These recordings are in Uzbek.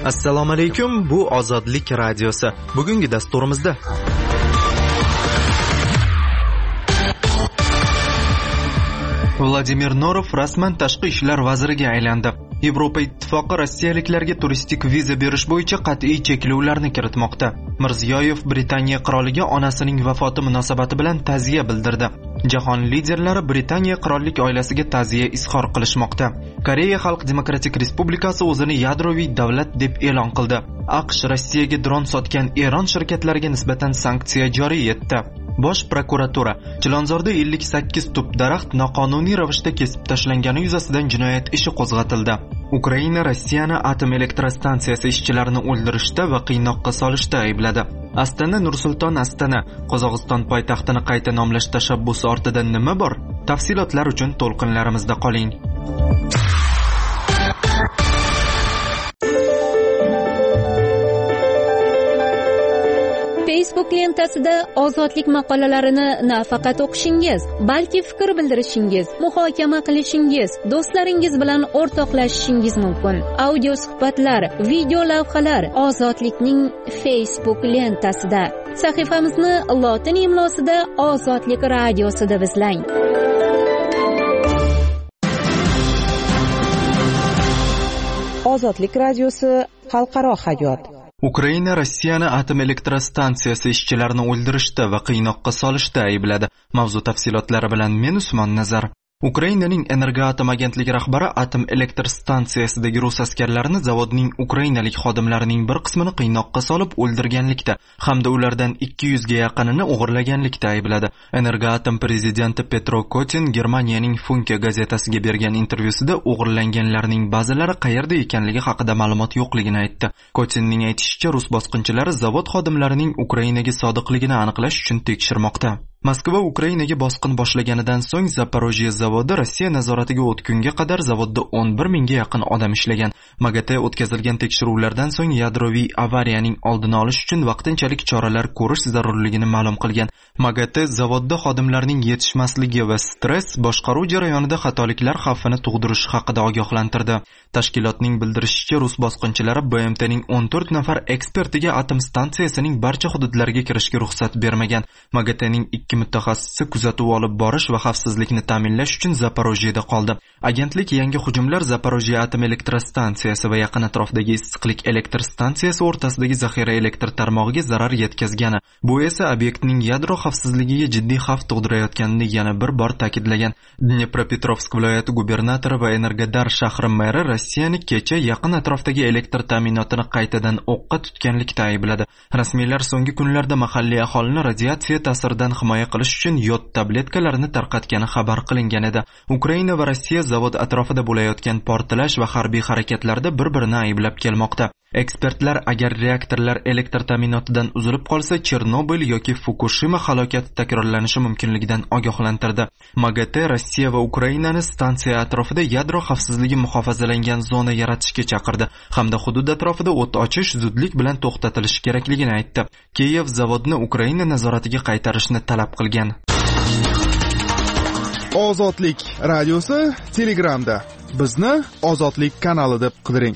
Assalomu alaykum, bu Ozodlik radiosi. Bugungi dasturimizda Vladimir Norov rasman tashqi ishlar vaziriga aylandi. Yevropa ittifoqi rossiyaliklarga turistik viza berish bo'yicha qat'iy cheklovlarni kiritmoqda. Mirziyoyev Britaniya qiroliga onasining vafoti munosabati bilan ta'ziya bildirdi. Jahon liderlari Britaniya qirollik oilasiga ta'ziya izhor qilishmoqda. Koreya Xalq Demokratik Respublikasi o'zini yadroviy davlat deb e'lon qildi. AQSh Rossiyaga dron sotgan Eron shirkatlariga nisbatan sanksiya joriy etdi. Bosh prokuratura Chilonzorda 58 tup daraxt noqonuniy ravishda kesib tashlangani yuzasidan jinoyat ishi qo'zg'atildi. Ukraina Rossiyani atom elektrostansiyasi ishchilarini o'ldirishda va qiynoqqa solishda aybladi. Astana Nursulton Astana Qozog'iston poytaxtini qayta nomlash tashabbusi ortida nima bor? Tafsilotlar uchun to'lqinlarimizda qoling. Facebook lentasida ozodlik maqolalarini nafaqat o'qishingiz, balki fikr bildirishingiz, muhokama qilishingiz, do'stlaringiz bilan o'rtoqlashishingiz mumkin. Audio suhbatlar, video lavhalar Ozodlikning Facebook lentasida. Sahifamizni lotin imlosida Ozodlik radiosida izlang. Ozodlik radiosi xalqaro hayot. Ukraina Rossiyani atom elektrostansiyasi ishchilarini o'ldirishda va qiynoqqa solishda aybladi. Mavzu tafsilotlari bilan men Usmon Nazar. Ukrainaning Energoatom agentligi rahbari atom elektrostansiyasidagi rus askarlarini zavodning ukrainalik xodimlarining bir qismini qiynoqqa solib o'ldirganlikda hamda ulardan 200 ga yaqinini o'g'irlaganlikda aybladi. Energoatom prezidenti Petro Kotin Germaniyaning Funke gazetasiga bergan intervyusida o'g'irlanganlarning ba'zilari qayerda ekanligi haqida ma'lumot yo'qligini aytdi. Kotinning aytishicha, rus bosqinchilari zavod xodimlarining Ukrainaga sodiqligini aniqlash uchun tekshirmoqda. Moskva Ukrainaga bosqin boshlaganidan so'ng Zaporojye zavodi Rossiya nazoratiga o'tgunga qadar zavodda 11 mingga yaqin odam ishlagan. MAGATE o'tkazilgan tekshiruvlardan so'ng yadroviy avariyaning oldini olish uchun vaqtinchalik choralar ko'rish zarurligini ma'lum qilgan. MAGATE zavodda xodimlarning yetishmasligi va stress boshqaruv jarayonida xatoliklar xavfini tug'dirishi haqida ogohlantirdi. Tashkilotning bildirishicha, rus bosqinchilari BMTning 14 nafar ekspertiga atom stansiyasining barcha hududlariga kirishga ruxsat bermagan. MAGATEning mutaxassisi kuzatuv olib borish va xavfsizlikni ta'minlash uchun Zaporojyeda qoldi. Agentlik yangi hujumlar Zaporojye atom elektrostansiyasi va yaqin atrofdagi issiqlik elektr stansiyasi o'rtasidagi zaxira elektr tarmog'iga zarar yetkazgani, bu esa obyektning yadro xavfsizligiga jiddiy xavf tug'dirayotganini yana bir bor ta'kidlagan. Dnepropetrovsk viloyati gubernatori va Energodar shahri meri Rossiyani kecha yaqin atrofdagi elektr ta'minotini qaytadan o'qqa tutganlikda aybladi. Rasmiylar so'nggi kunlarda mahalliy aholini radiatsiya ta'siridan himoya qilish uchun yod tabletkalarini tarqatgani xabar qilingan edi. Ukraina va Rossiya zavod atrofida bo'layotgan portlash va harbiy harakatlarda bir-birini ayblab kelmoqda. Ekspertlar agar reaktorlar elektr ta'minotidan uzilib qolsa, Chernobil yoki Fukushima halokati takrorlanishi mumkinligidan ogohlantirdi. MAGATE Rossiya va Ukrainani stansiya atrofida yadro xavfsizligi muhofazalangan zona yaratishga chaqirdi hamda hudud atrofida o't ochish zudlik bilan to'xtatilishi kerakligini aytdi. Kiyev zavodni Ukraina nazoratiga qaytarishni talab qilgan. Ozodlik radiosi Telegramda. Bizni Ozodlik kanali deb qidiring.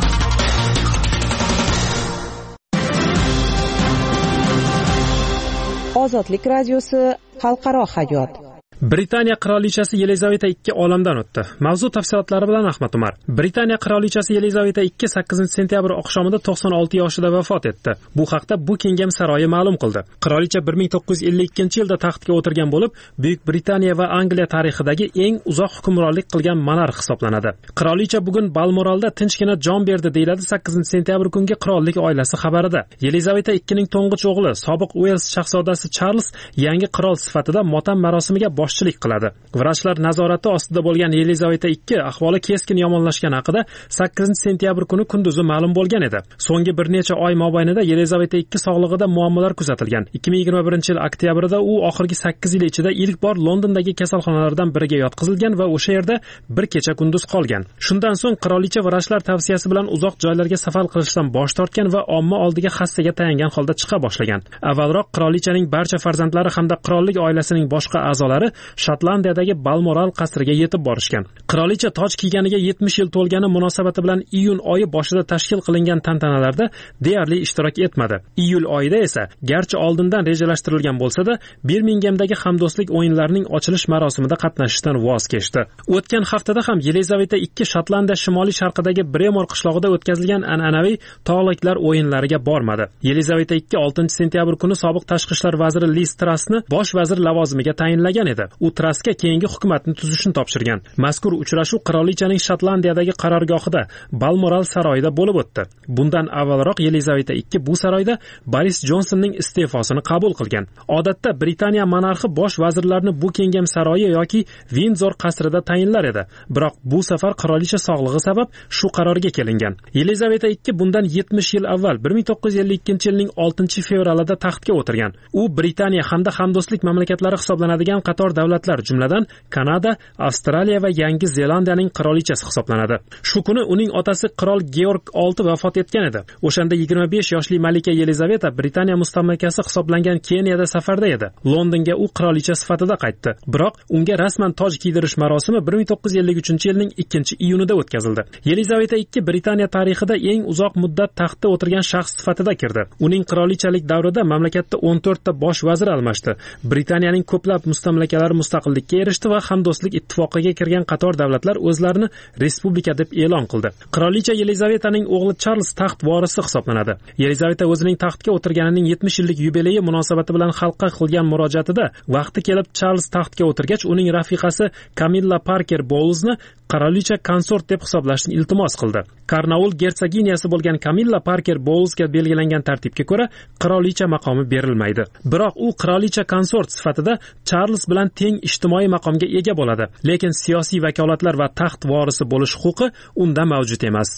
Ozodlik radiosi xalqaro hayot. Britaniya qirolichasi Yelizaveta II olamdan o'tdi. Mavzu tafsilotlari bilan Ahmad Umar. Britaniya qirolichasi Yelizaveta II 8-sentyabr oqshomida 96 yoshida vafot etdi. Bu haqda Buckingham saroyi ma'lum qildi. Qirolicha 1952-yilda taxtga o'tirgan bo'lib, Buyuk Britaniya va Angliya tarixidagi eng uzoq hukmronlik qilgan monarx hisoblanadi. Qirolicha bugun Balmoralda tinchgina jon berdi, deyiladi 8-sentyabr kungi qirollik oilasi xabarida. Yelizaveta IIning to'ng'ich o'g'li, sobiq Uels shahzodasi Charles yangi qirol sifatida motam marosimiga boshchilik qiladi. Vrachlar nazorati ostida bo'lgan Yelizaveta II ahvoli keskin yomonlashgani haqida 8-sentyabr kuni kunduzi ma'lum bo'lgan edi. So'nggi bir necha oy mobaynida Yelizaveta II sog'lig'ida muammolar kuzatilgan. 2021-yil oktyabrda u oxirgi 8 yil ichida ilk bor Londondagi kasalxonalardan biriga yotqizilgan va o'sha yerda bir kecha kunduz qolgan. Shundan so'ng qirolicha vrachlar tavsiyasi bilan uzoq joylarga safar qilishdan bosh tortgan va omma oldiga hassaga tayangan holda chiqa boshlagan. Avvalroq qirolichaning barcha farzandlari hamda qirollik oilasining boshqa a'zolari Shotlandiyadagi Balmoral qasriga yetib borishgan. Qirolicha toj kiyganiga 70 yil to'lgani munosabati bilan iyun oyi boshida tashkil qilingan tantanalarda deyarli ishtirok etmadi. Iyul oyida esa, garchi oldindan rejalashtirilgan bo'lsa-da, Birmingemdagi hamdo'stlik o'yinlarining ochilish marosimida qatnashishdan voz kechdi. O'tgan haftada ham Yelizaveta II Shotlandiya shimoliy sharqidagi Bremor qishlog'ida o'tkazilgan an'anaviy tog'liklar o'yinlariga bormadi. Yelizaveta II 6-sentyabr kuni sobiq tashqi ishlar vaziri Liz Trussni bosh vazir lavozimiga tayinlagan edi. U Trussga keyingi hukumatni tuzishni topshirgan. Mazkur uchrashuv qirolichaning Shotlandiyadagi qarorgohida Balmoral saroyida bo'lib o'tdi. Bundan avvalroq Yelizaveta II bu saroyda Boris Jonsonning iste'fosini qabul qilgan. Odatda Britaniya monarxi bosh vazirlarni Buckingham saroyi yoki Windsor qasrida tayinlar edi. Biroq bu safar qirolicha sog'lig'i sabab shu qarorga kelingan. Yelizaveta II bundan 70 yil avval 1952-yilning 6-fevralida taxtga o'tirgan. U Britaniya hamda hamdo'stlik mamlakatlari hisoblanadigan qator davlatlar, jumladan Kanada, Avstraliya va Yangi Zelandiyaning qirolichasi hisoblanadi. Shu kuni uning otasi qirol Georg VI vafot etgan edi. O'shanda 25 yoshli malika Yelizaveta Britaniya mustamlakasi hisoblangan Keniyada safarda edi. Londonga u qirolicha sifatida qaytdi. Biroq unga rasman toj kiydirish marosimi 1953-yilning 2-iyunida o'tkazildi. Yelizaveta II Britaniya tarixida eng uzoq muddat taxtda o'tirgan shaxs sifatida kirdi. Uning qirolichalik davrida mamlakatda 14 ta bosh vazir almashdi. Britaniyaning ko'plab mustamlakalari mustaqillikka erishdi va hamdo'stlik ittifoqiga kirgan qator davlatlar o'zlarini respublika deb e'lon qildi. Qirolicha Yelizavetaning o'g'li Charles taxt vorisi hisoblanadi. Yelizaveta o'zining taxtga o'tirganining 70 yillik yubileyi munosabati bilan xalqqa qilgan murojaatida vaqti kelib Charles taxtga o'tirgach, uning rafiqasi Camilla Parker Bowlesni qirolicha konsort deb hisoblashni iltimos qildi. Karnaul gersoginyasi bo'lgan Camilla Parker Bowlesga belgilangan tartibga ko'ra qirolicha maqomi berilmaydi. Biroq u qirolicha konsort sifatida Charles bilan teng ijtimoiy maqomga ega bo'ladi, lekin siyosiy vakolatlar va taxt vorisi bo'lish huquqi unda mavjud emas.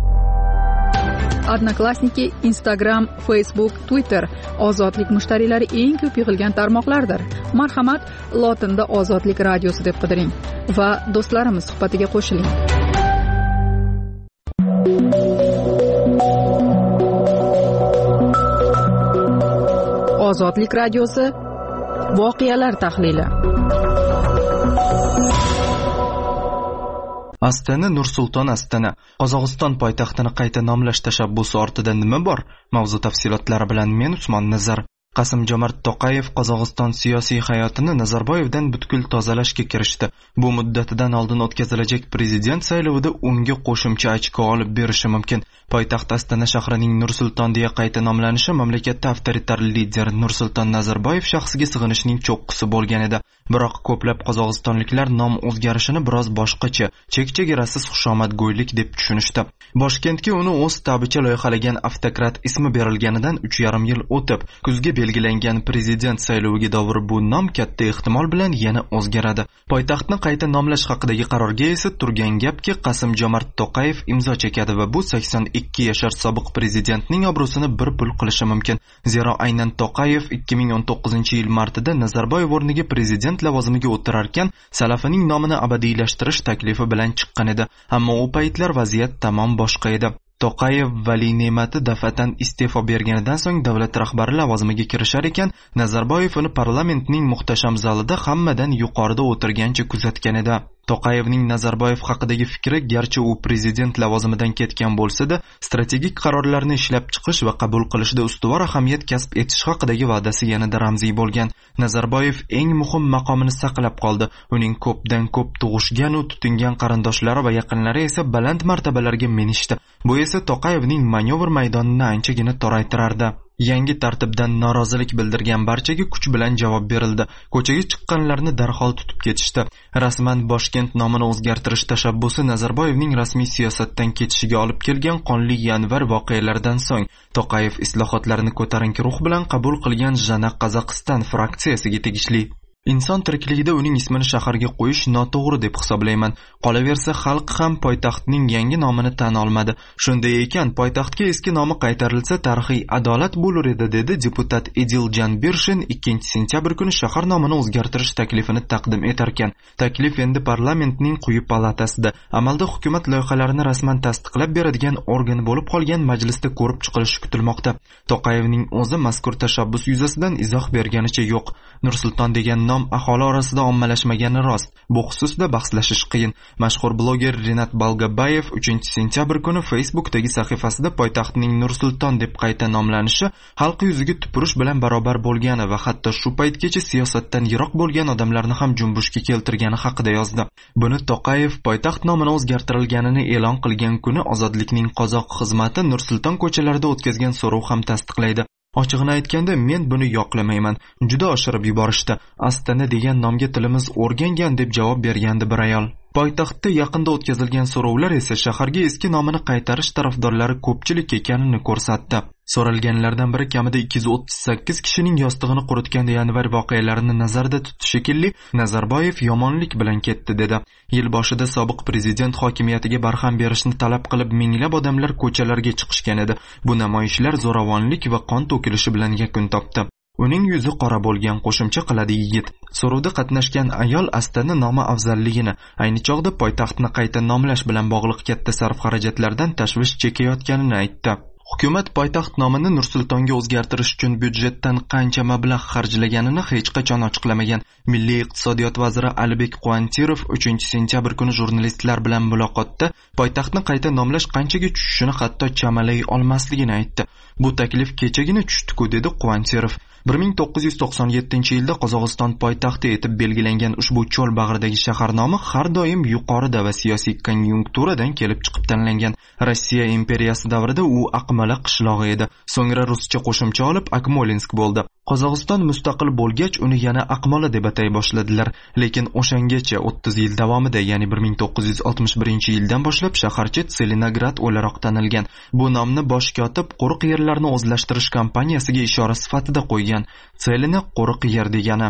Odnoklassniki, Instagram, Facebook, Twitter ozodlik mushtariylari eng ko'p yig'ilgan tarmoqlardir. Marhamat, lotinda Ozodlik radiosi deb qidiring va do'stlarimiz suhbatiga qo'shiling. Ozodlik radiosi voqealar tahlili. Astana Nur-Sulton Astana. Qozog'iston poytaxtini qayta nomlash tashabbusi ortida nima bor? Mavzu tafsilotlari bilan men Usmon Nazar. Qasim-Jomart To'qayev Qozog'iston siyosiy hayotini Nazarboyevdan butkul tozalashga kirishdi. Bu muddatidan oldin o'tkazilajak prezident saylovida unga qo'shimcha ochko olib berishi mumkin. Poytaxt Astana shahrining Nur-Sulton deya qayta nomlanishi mamlakatda avtoritar lider Nursulton Nazarboyev shaxsiga sig'inishning cho'qqisi bo'lgan edi. Biroq ko'plab qozog'istonliklar nom o'zgarishini biroz boshqacha, chek-chegarasiz xushomadgo'ylik deb tushunishdi. Boshkentga uni o'z tabicha loyihalagan avtokrat ismi berilganidan 3,5 yil o'tib, kuzga belgilangan prezident sayloviga dovir bu nom katta ehtimol bilan yana o'zgaradi. Poytaxtni qayta nomlash haqidagi qarorga esa turgan gapki Qasim-Jomart To'qayev imzo chekadi va bu 82 yashar sobiq prezidentning obro'sini bir pul qilishi mumkin. Zero aynan To'qayev 2019-yil martida Nazarboyev o'rniga prezident lavozimiga o'tirarkan, salafining nomini abadiylashtirish taklifi bilan chiqqan edi. Ammo u paytlar vaziyat tamom boshqa edi. To'qayev Vali Ne'mati dafatan iste'fo berganidan so'ng davlat rahbari lavozimiga kirishar ekan, Nazarboyev uni parlamentning muhtasham zalida hammadan yuqorida o'tirgancha kuzatgan edi. To'qayevning Nazarboyev haqidagi fikri garchi u prezident lavozimidan ketgan bo'lsa-da, strategik qarorlarni ishlab chiqish va qabul qilishda ustuvor ahamiyat kasb etish haqidagi va'dasi yanada ramziy bo'lgan. Nazarboyev eng muhim maqomini saqlab qoldi. Uning ko'pdan ko'p tug'ishgan va tutingan qarindoshlari va yaqinlari esa baland martabalarga minishdi. Bu esa To'qayevning manevr maydonini anchagina toraytirardi. Yangi tartibdan norozilik bildirgan barchaga kuch bilan javob berildi. Ko'chaga chiqqanlarni darhol tutib ketishdi. Rasman Boshkent nomini o'zgartirish tashabbusi Nazarboyevning rasmiy siyosatdan ketishiga olib kelgan qonli yanvar voqealaridan so'ng To'qayev islohotlarni ko'tarinki ruh bilan qabul qilgan Jana Qozog'iston fraksiyasiga tegishli. Inson tirikligida uning ismini shaharga qo'yish noto'g'ri deb hisoblayman. Qolaversa, xalq ham poytaxtning yangi nomini tan olmadi. Shunday ekan, poytaxtga eski nomi qaytarilsa tarixiy adolat bo'lar edi, dedi deputat Ediljan Birshin 2-sentyabr kuni shahar nomini o'zgartirish taklifini taqdim etarkan. Taklif endi parlamentning quyi palatasida, amalda hukumat loyihalarini rasman tasdiqlab beradigan organ bo'lib qolgan majlisda ko'rib chiqilishi kutilmoqda. To'qayevning o'zi mazkur tashabbus yuzasidan izoh berganicha yo'q. Nursulton degan nom nom aholi orasida ommalashmagani rost. Bu xususda bahslashish qiyin. Mashhur bloger Rinat Balgabayev 3-sentyabr kuni Facebookdagi sahifasida poytaxtning Nur-Sulton deb qayta nomlanishi xalq yuziga tupurish bilan barobar bo'lgani va hatto shu paytgacha siyosatdan yiroq bo'lgan odamlarni ham junbushga keltirgani haqida yozdi. Buni Toqayev poytaxt nomini o'zgartirilganini e'lon qilgan kuni Ozodlikning qozoq xizmati Nur-Sulton ko'chalarida o'tkazgan so'rov ham tasdiqlaydi. Ochig'ini aytganda, men buni yoqlamayman. Juda oshirib yuborishdi. Astana degan nomga tilimiz o'rgangan deb javob bergandi bir ayol. Poytaxtda yaqinda o'tkazilgan so'rovlar esa shaharga eski nomini qaytarish tarafdorlari ko'pchilik ekanini ko'rsatdi. So'ralganlardan biri kamida 238 kishining yostig'ini quritgan yanvar voqealarini nazarda tutishi shekilli, Nazarboyev yomonlik bilan ketdi dedi. Yil boshida sobiq prezident hokimiyatiga barham berishni talab qilib minglab odamlar ko'chalarga chiqishgan edi. Bu namoyishlar zo'ravonlik va qon to'kilishi bilan yakun topdi. Uning yuzi qora bo'lgan, qo'shimcha qiladi yigit. So'rovda qatnashgan ayol Astana nomi afzalligini, ayni chog'da poytaxtni qayta nomlash bilan bog'liq katta sarf-xarajatlardan tashvish chekayotganini aytdi. Hukumat poytaxt nomini Nur-Sultonga o'zgartirish uchun byudjetdan qancha mablag' xarjlaganini hech qachon ochiqlamagan. Milliy iqtisodiyot vaziri Alibek Quantirov 3-sentyabr kuni jurnalistlar bilan muloqotda poytaxtni qayta nomlash qanchaga tushishini hatto chamalay olmasligini aytdi. Bu taklif kechagina tushdi-ku, dedi Quantirov. 1997-yilda Qozog'iston poytaxti etib belgilangan ushbu cho'l bag'ridagi shahar nomi har doim yuqorida va siyosiy konjunkturadan kelib chiqib tanlangan. Rossiya imperiyasi davrida u Aqmola qishlog'i edi. So'ngra ruscha qo'shimcha olib Akmolinsk bo'ldi. Qozog'iston mustaqil bo'lgach uni yana Aqmola deb atay boshladilar. Lekin o'shangacha 30 yil davomida, ya'ni 1961-yildan boshlab shaharcha Tselinograd o'laroq tanilgan. Bu nomni bosh kotib quruq yerlarni o'zlashtirish kompaniyasiga ishora sifatida qo'ygan. Tselina quruq yer degani.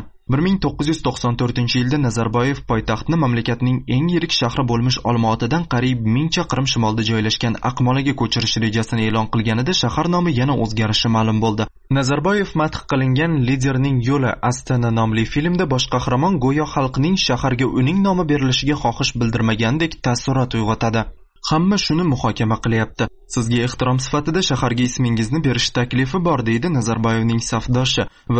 1994-yilda Nazarboyev poytaxtni mamlakatning eng yirik shahri bo'lmish Olmaotadan qariyb 1000 chaqirim shimolda joylashgan Aqmolaga ko'chirish rejasini e'lon qilganida shahar nomi yana o'zgarishi ma'lum bo'ldi. Nazarboyev madh qilingan Liderning yo'li Astana nomli filmda bosh qahramon go'yo xalqning shaharga uning nomi berilishiga xohish bildirmagandek taassurot uyg'otadi. Hamma shuni muhokama qilyapti. Sizga ehtirom sifatida shaharga ismingizni berish taklifi bor, deydi Nazarboyevning safdoshi va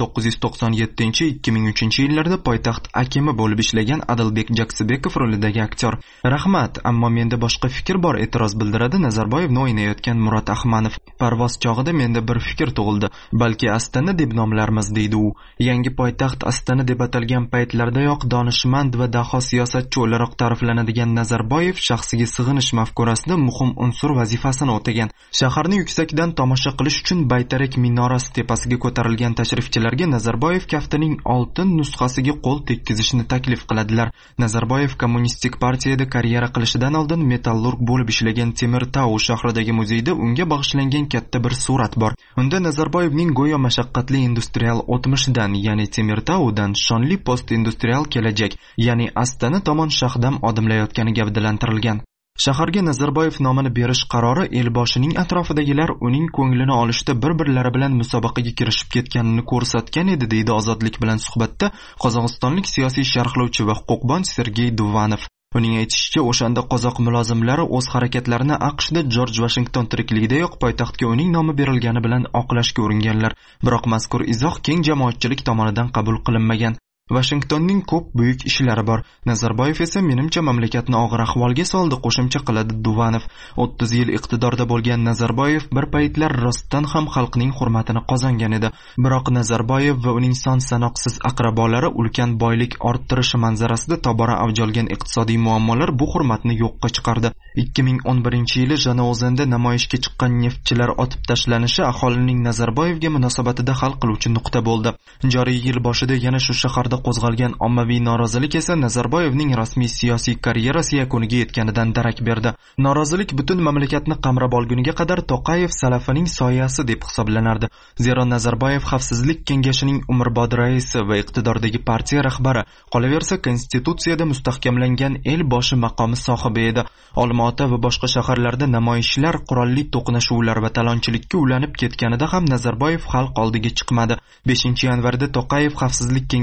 1997-2003-yillarda poytaxt akimi bo'lib ishlagan Adilbek Jaksibekov rolidagi aktyor. Rahmat, ammo menda boshqa fikr bor, e'tiroz bildiradi Nazarboyevni o'ynayotgan Murat Ahmanov. Parvoz chog'ida menda bir fikr tug'ildi. Balki Astana deb nomlarmiz, deydi u. Yangi poytaxt Astana deb atalgan paytlardayoq donishmand va daho siyosatchi o'laroq ta'riflanadigan Nazarboyev shaxsiga sig'inish mafkurasida muhim unsur vazifasini o'tagan. Shaharni yuksakdan tomosha qilish uchun Baytarak minorasi tepasiga ko'tarilgan tashrifchilarga Nazarboyev kaftining oltin nusxasiga qo'l tekkizishni taklif qiladilar. Nazarboyev kommunistik partiyada karyera qilishidan oldin metallurg bo'lib ishlagan Temirtau shahridagi muzeyda unga bag'ishlangan katta bir surat bor. Unda Nazarboyevning go'yo mashaqqatli industrial o'tmishidan, ya'ni Temirtaudan shonli post-industrial kelajak, ya'ni Astana tomon shahdam odimlayotgani gavdalantirilgan. Shaharga Nazarboyev nomini berish qarori elboshining atrofidagilar uning ko'nglini olishda bir-birlari bilan musobaqaga kirishib ketganini ko'rsatgan edi, deydi Ozodlik bilan suhbatda qozog'istonlik siyosiy sharhlovchi va huquqbon Sergey Duvanov. Uning aytishicha, o'shanda qozoq mulozimlari o'z harakatlarini AQShda Jorj Vashington tirikligidayoq poytaxtga uning nomi berilgani bilan oqlashga uringanlar. Biroq mazkur izoh keng jamoatchilik tomonidan qabul qilinmagan. Washingtonning ko'p buyuk ishlari bor. Nazarboyev esa menimcha mamlakatni og'ir ahvolga soldi, qo'shimcha qiladi Duvanov. 30 yil iqtidorda bo'lgan Nazarboyev bir paytlar rostdan ham xalqning hurmatini qozongan edi. Biroq Nazarboyev va uning son sanoqsiz aqrabolari ulkan boylik orttirishi manzarasida tobora avj olgan iqtisodiy muammolar bu hurmatni yo'qqa chiqardi. 2011-yili Janoozanda namoyishga chiqqan neftchilar otib tashlanishi aholining Nazarboyevga munosabatida hal qiluvchi nuqta bo'ldi. Joriy yil boshida yana shu shaharda qo'zg'algan ommaviy norozilik esa Nazarboyevning rasmiy siyosiy karyerasi yakuniga yetganidan darak berdi. Norozilik butun mamlakatni qamrab olguniga qadar Toqayev salafining soyasi deb hisoblanardi. Zero Nazarboyev Xavfsizlik kengashining umrbod raisi va iqtidordagi partiya rahbari, qolaversa konstitutsiyada mustahkamlangan el boshi maqomi sohibi edi. Olmaota va boshqa shaharlarda namoyishlar, qurolli to'qnashuvlar va talonchilikka ulanib ketganida ham Nazarboyev xalq oldiga chiqmadi. 5-yanvarda Toqayev Xavfsizlik kengashi raisi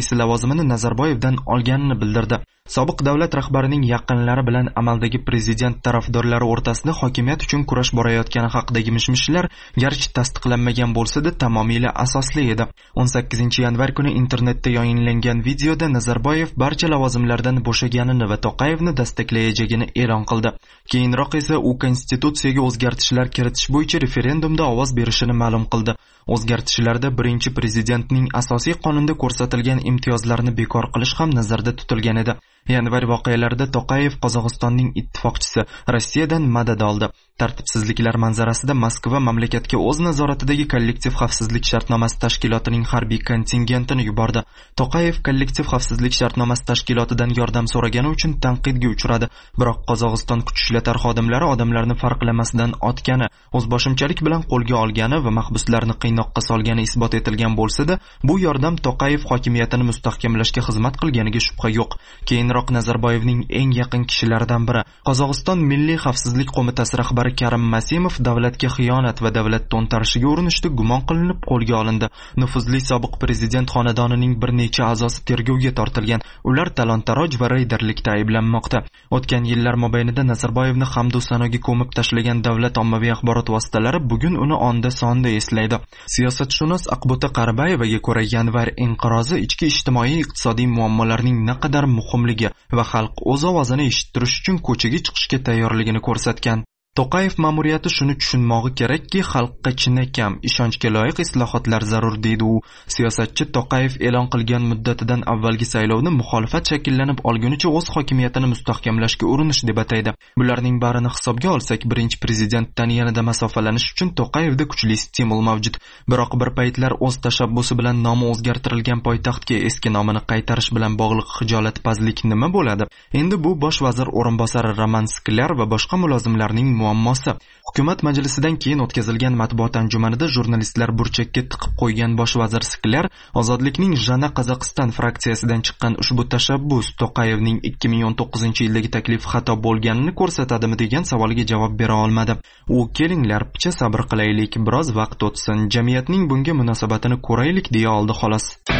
raisi lavozimini Nazarboyevdan olganini bildirdi. Sobiq davlat rahbarining yaqinlari bilan amaldagi prezident tarafdorlari o'rtasida hokimiyat uchun kurash borayotgani haqidagi mishmishlar garchi tasdiqlanmagan bo'lsa-da tamomila asosli edi. 18-yanvar kuni internetda yayinlangan videoda Nazarboyev barcha lavozimlardan bo'shaganini va To'qayevni destaklayajagini e'lon qildi. Keyinroq esa u konstitutsiyaga o'zgartishlar kiritish bo'yicha referendumda ovoz berishini ma'lum qildi. O'zgartishlarda birinchi prezidentning asosiy qonunda ko'rsatilgan imtiyozlarni bekor qilish ham nazarda tutilgan edi. Yanvar voqealarida To'qayev Qozog'istonning ittifoqchisi Rossiyadan madad oldi. Tartibsizliklar manzarasida Moskva mamlakatga o'z nazoratidagi kollektiv xavfsizlik shartnomasi tashkilotining harbiy kontingentini yubordi. To'qayev kollektiv xavfsizlik shartnomasi tashkilotidan yordam so'ragani uchun tanqidga uchradi. Biroq Qozog'iston kuch ishlatar xodimlari odamlarni farqlamasdan otgani, o'zboshimchalik bilan qo'lga olgani va mahbuslarni qiynoqqa solgani isbot etilgan bo'lsa-da, bu yordam To'qayev hokimiyatini mustahkamlashga xizmat qilganiga shubha yo'q. Keyinroq Nazarboyevning eng yaqin kishilaridan biri, Qozog'iston Milliy xavfsizlik qo'mitasi rahbari Karim Masimov davlatga xiyonat va davlat to'ntarishiga urinishda gumon qilinib qo'lga olindi. Nufuzli sobiq prezident xonadonining bir necha a'zosi tergovga tortilgan. Ular talon-taroj va reyderlikda ayblanmoqda. O'tgan yillar mobaynida Nazarboyevni hamdu sanoga ko'mib tashlagan davlat ommaviy axborot vositalari bugun uni onda-sonda eslaydi. Siyosatshunos Aqbuta Qaribayevaga ko'ra, yanvar inqirozi ichki ijtimoiy-iqtisodiy muammolarning naqadar muhimligi va xalq o'z ovozini eshittirish uchun ko'chaga chiqishga tayyorligini ko'rsatgan. To'qayev ma'muriyati shuni tushunmog'i kerakki, xalqqa chinakam, ishonchga loyiq islohotlar zarur deydi u. Siyosatchi To'qayev e'lon qilgan muddatidan avvalgi saylovni muxolifat shakllanib olgunicha o'z hokimiyatini mustahkamlashga urinish deb ataydi. Bularning barini hisobga olsak, birinchi prezidentdan yanada masofalanish uchun To'qayevda kuchli stimul mavjud. Biroq bir paytlar o'z tashabbusi bilan nomi o'zgartirilgan poytaxtga eski nomini qaytarish bilan bog'liq hijolatpazlik nima bo'ladi? Endi bu bosh vazir o'rinbosari Roman Sklar va boshqa mulozimlarning muammosi. Hukumat majlisidan keyin o'tkazilgan matbuot anjumanida jurnalistlar burchakka tiqib qo'ygan bosh vazir Sklar Ozodlikning Jana Qozog'iston fraksiyasidan chiqqan ushbu tashabbus To'qayevning 2019-yildagi taklifi xato bo'lganini ko'rsatadimi degan savolga javob bera olmadi. U kelinglar, picha sabr qilaylik, biroz vaqt o'tsin, jamiyatning bunga munosabatini ko'raylik deya oldi xolos.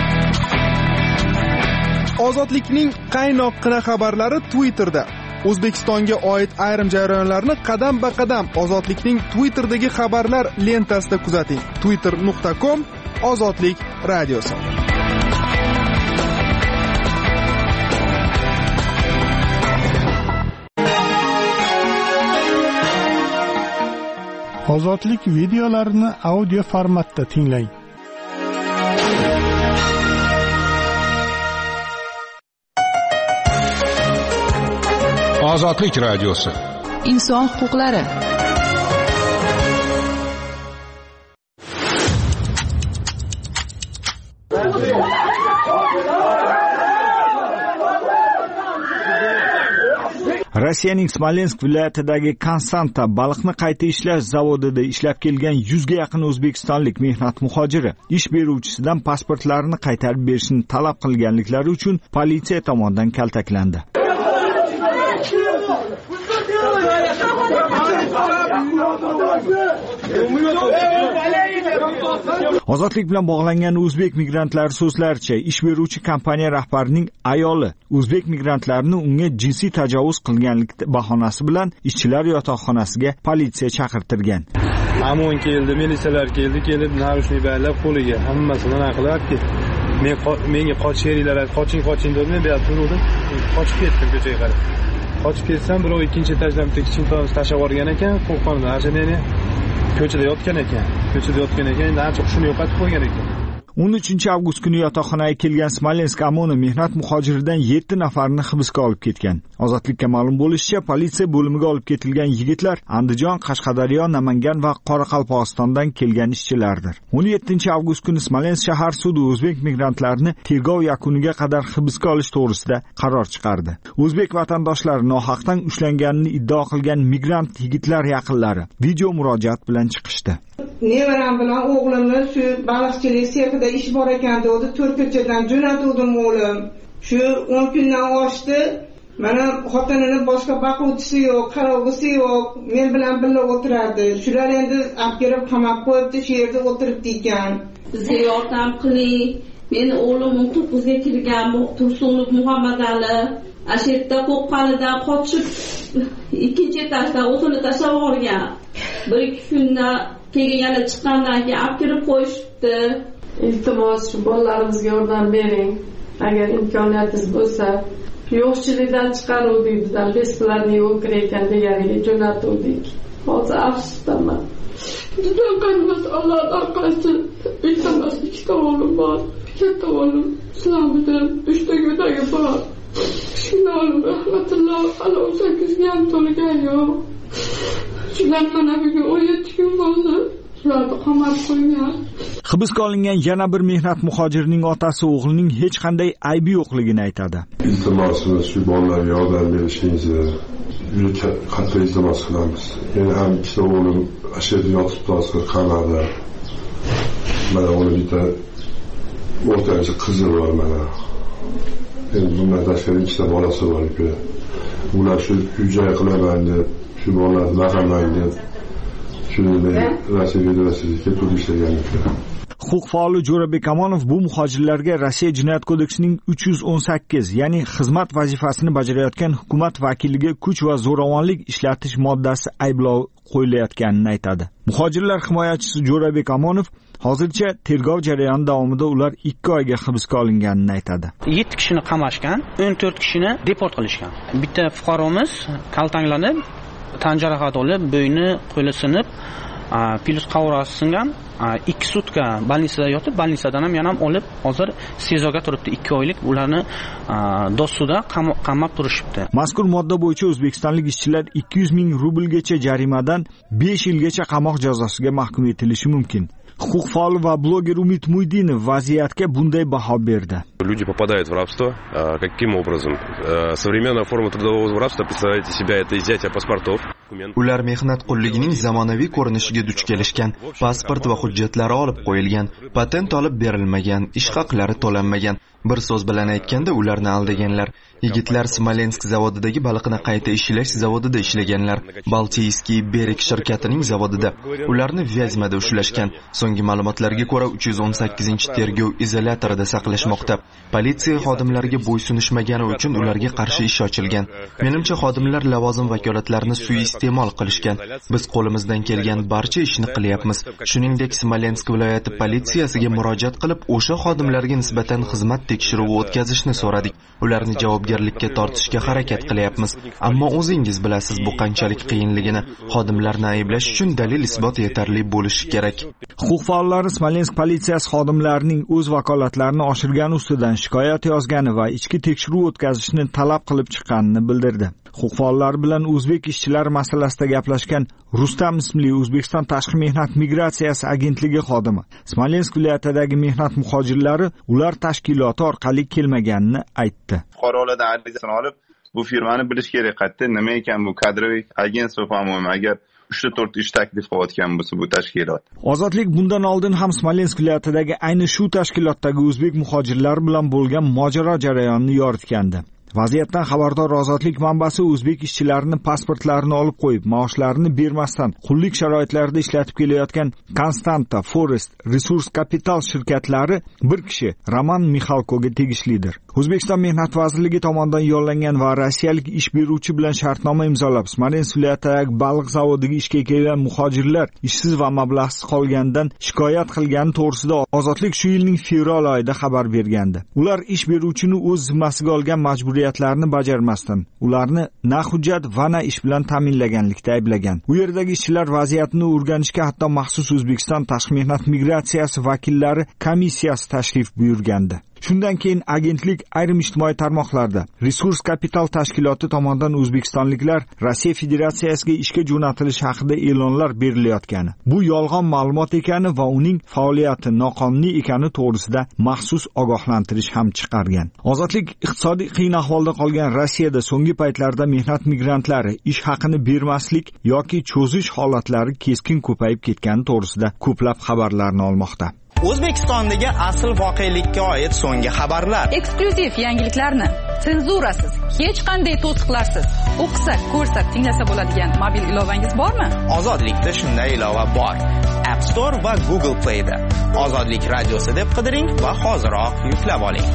Ozodlikning qaynoqqina xabarlari Twitterda. O'zbekistonga oid ayrim jarayonlarni qadam-ba-qadam Ozodlikning Twitterdagi xabarlar lentasida kuzating. twitter.com Ozodlik radiosi. Ozodlik videolarini audio formatda tinglang. Ozodlik radiosi. Inson huquqlari. Rossiyaning Smolensk viloyatidagi Konsanta baliqni qayta ishlash zavodida ishlab kelgan 100 ga yaqin o'zbekistonlik mehnat muhojiri ish beruvchisidan pasportlarini qaytarib berishni talab qilganliklari uchun politsiya tomonidan kaltaklandi. Ozodlik bilan bog'langan o'zbek migrantlari so'zlaricha, ish beruvchi kompaniya rahbarining ayoli o'zbek migrantlarini unga jinsiy tajovuz qilganlik bahonasi bilan ishchilar yotoqxonasiga politsiya chaqirtirgan. Amon keldi, militsiyalar kelib, narushni ballab qo'liga hammasini aniqlabdi. Menga qochinglar, qoching deb men turdim. Qochib ketdim ko'chaga qarab. Qochib ketsam, birov ikkinchi etajdan chimtonni tashlab yuborgan ekan, qo'rqondan. Acha meni ko'chada yotgan ekan, endi ancha hushini yo'qotib qo'ygan ekan. 13 avgust kuni yotoqxonaga kelgan Smolensk Amoni mehnat muhojiridan 7 nafarni hibsga olib ketgan. Ozodlikka ma'lum bo'lishicha, politsiya bo'limiga olib ketilgan yigitlar Andijon, Qashqadaryo, Namangan va Qoraqalpog'istondan kelgan ishchilardir. 17 avgust kuni Smolensk shahar sudi o'zbek migrantlarini tergov yakuniga qadar hibsga olish to'g'risida qaror chiqardi. O'zbek vatandoshlari nohaqdan ushlanganini iddao qilgan migrant yigitlar yaqinlari video murojaat bilan chiqishdi. Nevaram bilan o'g'limni shu baliqchilik sexida ish bor ekan dedi, Turkiyadan jo'natuvdim o'g'lim. Shu 10 kundan oshdi. Mana xotinini boshqa boquvchisi yo'q, qarovchisi yo'q, men bilan birga o'tiradi. Shular endi olib kelib qamab qo'yibdi, shu yerda o'tiribdi ekan. Bizga yordam qiling. Meni o'g'lim 19ga kirgan Tursunov Muhammadali shu yerda qo'qqanidan qochib ikkinchi etajda o'zini tashlab yuborgan. 1-2 kunda keyin yana chiqqandan keyin olib kirib qo'yishibdi. Iltimos shu bolalarimizga yordam bering. Agar imkoniyatingiz bo'lsa, yo'qchilikdan chiqaruvdik, bizdan besplatniy o'kir ekan deganiga jo'natuvdik. Hozir afsusdaman. Juda qanday Allohdan qolsin. Iltimos 2 o'g'lim bor. Katta o'g'lim islomda 3 ta go'dagi bor. Shundan rahmatulloh hali 18ga ham to'lgan yo'q. Shular mana bugun 17 kun bo'ldi. Ularni qamab qo'ygan. Hibsga olingan yana bir mehnat muhojirining otasi o'g'lining hech qanday aybi yo'qligini aytadi. Iltimosimiz shu bolalarga yordam berishingizni juda qattiq iltimos qilamiz. Men ham 2 o'g'lim shu yerda yotibdi hozir qamoqda. Mana uning bitta o'rtancha qizi bor mana. Endi bundan tashqari 2 ta bolasi bor ekan. Ular shu uy-joy qilaman deb, shu bolalarni baqaman deb Rossiya Federatsiyasiga turib ishlagan ekan. Huquq faoli Jo'rabek Amonov bu muhojirlarga Rossiya Jinoyat kodeksining 318, ya'ni xizmat vazifasini bajarayotgan hukumat vakiliga kuch va zo'ravonlik ishlatish moddasi ayblov qo'yilayotganini aytadi. Muhojirlar himoyachisi Jo'rabek Amonov hozircha tergov jarayoni davomida ular 2 oyga hibsga olinganini aytadi. 7 kishini qamashgan, 14 kishini deport qilishgan. Bitta fuqaromiz kaltanglanib, tan jarohati olib, bo'yni, qo'li sinib, pilot qavrasi singan, 2 sutka больницада yotib, больницаdan ham yana olib, hozir sezoga turibdi. 2 oylik ularni Dosuda qamab turishibdi. Mazkur modda bo'yicha o'zbekistonlik ishchilar 200 ming rublgacha jarimadan 5 yilgacha qamoq jazosiga mahkum etilishi mumkin. Huquq faoli va bloger Umid Muydinov vaziyatga bunday baho berdi. Люди попадают в рабство. Каким образом? Современная форма трудового рабства, представляете себя, это изъятие паспортов. Ular mehnat qulligining zamonaviy ko'rinishiga duch kelishgan, pasport va hujjatlari olib qo'yilgan, patent olib berilmagan, ish haqlari to'lanmagan. Bir so'z bilan aytganda, ularni aldaganlar. Yigitlar Smolensk zavodidagi baliqni qayta ishlash zavodida ishlaganlar. Baltiyskiy Berik shirkatining zavodida. Ularni Vyazmada ushlashgan. So'nggi ma'lumotlarga ko'ra 318-tergov izolyatorida saqlashmoqda. Politsiya xodimlariga bo'ysunishmagani uchun ularga qarshi ish ochilgan. Menimcha xodimlar lavozim vakolatlarini suiiste'mol qilishgan. Biz qo'limizdan kelgan barcha ishni qilyapmiz. Shuningdek, Smolensk viloyati politsiyasiga murojaat qilib, o'sha xodimlarga nisbatan xizmat tekshiruvi o'tkazishni so'radik. Ularni javobgarlikka tortishga harakat qilyapmiz. Ammo o'zingiz bilasiz bu qanchalik qiyinligini. Xodimlarni ayblash uchun dalil isbot yetarli bo'lishi kerak. Huquq faollari Smolensk politsiyasi xodimlarining o'z vakolatlarini oshirgani ustidan shikoyat yozgani va ichki tekshiruv o'tkazishni talab qilib chiqqanini bildirdi. Huquq faollari bilan o'zbek ishchilar masalasida gaplashgan Rustam ismli O'zbekiston Tashqi mehnat migratsiyasi agentligi xodimi Smolensk viloyatidagi mehnat muhojirlari ular tashkiloti orqali kelmaganini aytdi. Fuqarolardan arizasini olib, bu firmani bilish kerak qayerda, nima ekan bu kadroviy agentство, по-моему, agar 3-4 ish taklif qilayotgan bo'lsa bu tashkilot. Ozodlik bundan oldin ham Smolensk viloyatidagi ayni shu tashkilotdagi o'zbek muhojirlar bilan bo'lgan mojaro jarayonini yoritgandi. Vaziyatdan xabardor Ozodlik manbasi o'zbek ishchilarini pasportlarini olib qo'yib, maoshlarini bermasdan qullik sharoitlarida ishlatib kelayotgan Konstanta Forest Resurs Capital shirkatlari bir kishi Roman Mixalkoga tegishlidir. O'zbekiston Mehnat vazirligi tomonidan yo'llangan va rossiyalik ish beruvchi bilan shartnoma imzolab, Smolensk viloyatidagi baliq zavodiga ishga kelgan muhojirlar ishsiz va mablag'siz qolganidan shikoyat qilgani to'g'risida Ozodlik shu yilning fevral oyida xabar bergandi. Ular ish beruvchini o'z zimmasiga olgan majburiyatlarni bajarmasdan, ularni na hujjat va na ish bilan ta'minlaganlikda ayblagan. U yerdagi ishchilar vaziyatni o'rganishga hatto maxsus O'zbekiston Tashqi mehnat migratsiyasi vakillari komissiyasi tashrif buyurgandi. Shundan keyin agentlik ayrim ijtimoiy tarmoqlarda Resurs Capital tashkiloti tomonidan o'zbekistonliklar Rossiya Federatsiyasiga ishga jo'natilishi haqida e'lonlar berilayotgani, bu yolg'on ma'lumot ekani va uning faoliyati noqonuniy ekani to'g'risida maxsus ogohlantirish ham chiqargan. Ozodlik iqtisodiy qiyin ahvolda qolgan Rossiyada so'nggi paytlarda mehnat migrantlari ish haqini bermaslik yoki cho'zish holatlari keskin ko'payib ketgani to'g'risida ko'plab xabarlarni olmoqda. O'zbekistondagi asl voqelikka oid so'nggi xabarlar. Eksklyuziv yangiliklarni senzurasiz, hech qanday to'siqlarsiz o'qisak, ko'rsak, tinglasa bo'ladigan mobil ilovangiz bormi? Ozodlikda shunday ilova bor. App Store va Google Play'da. Ozodlik radiosi deb qidiring va hoziroq yuklab oling.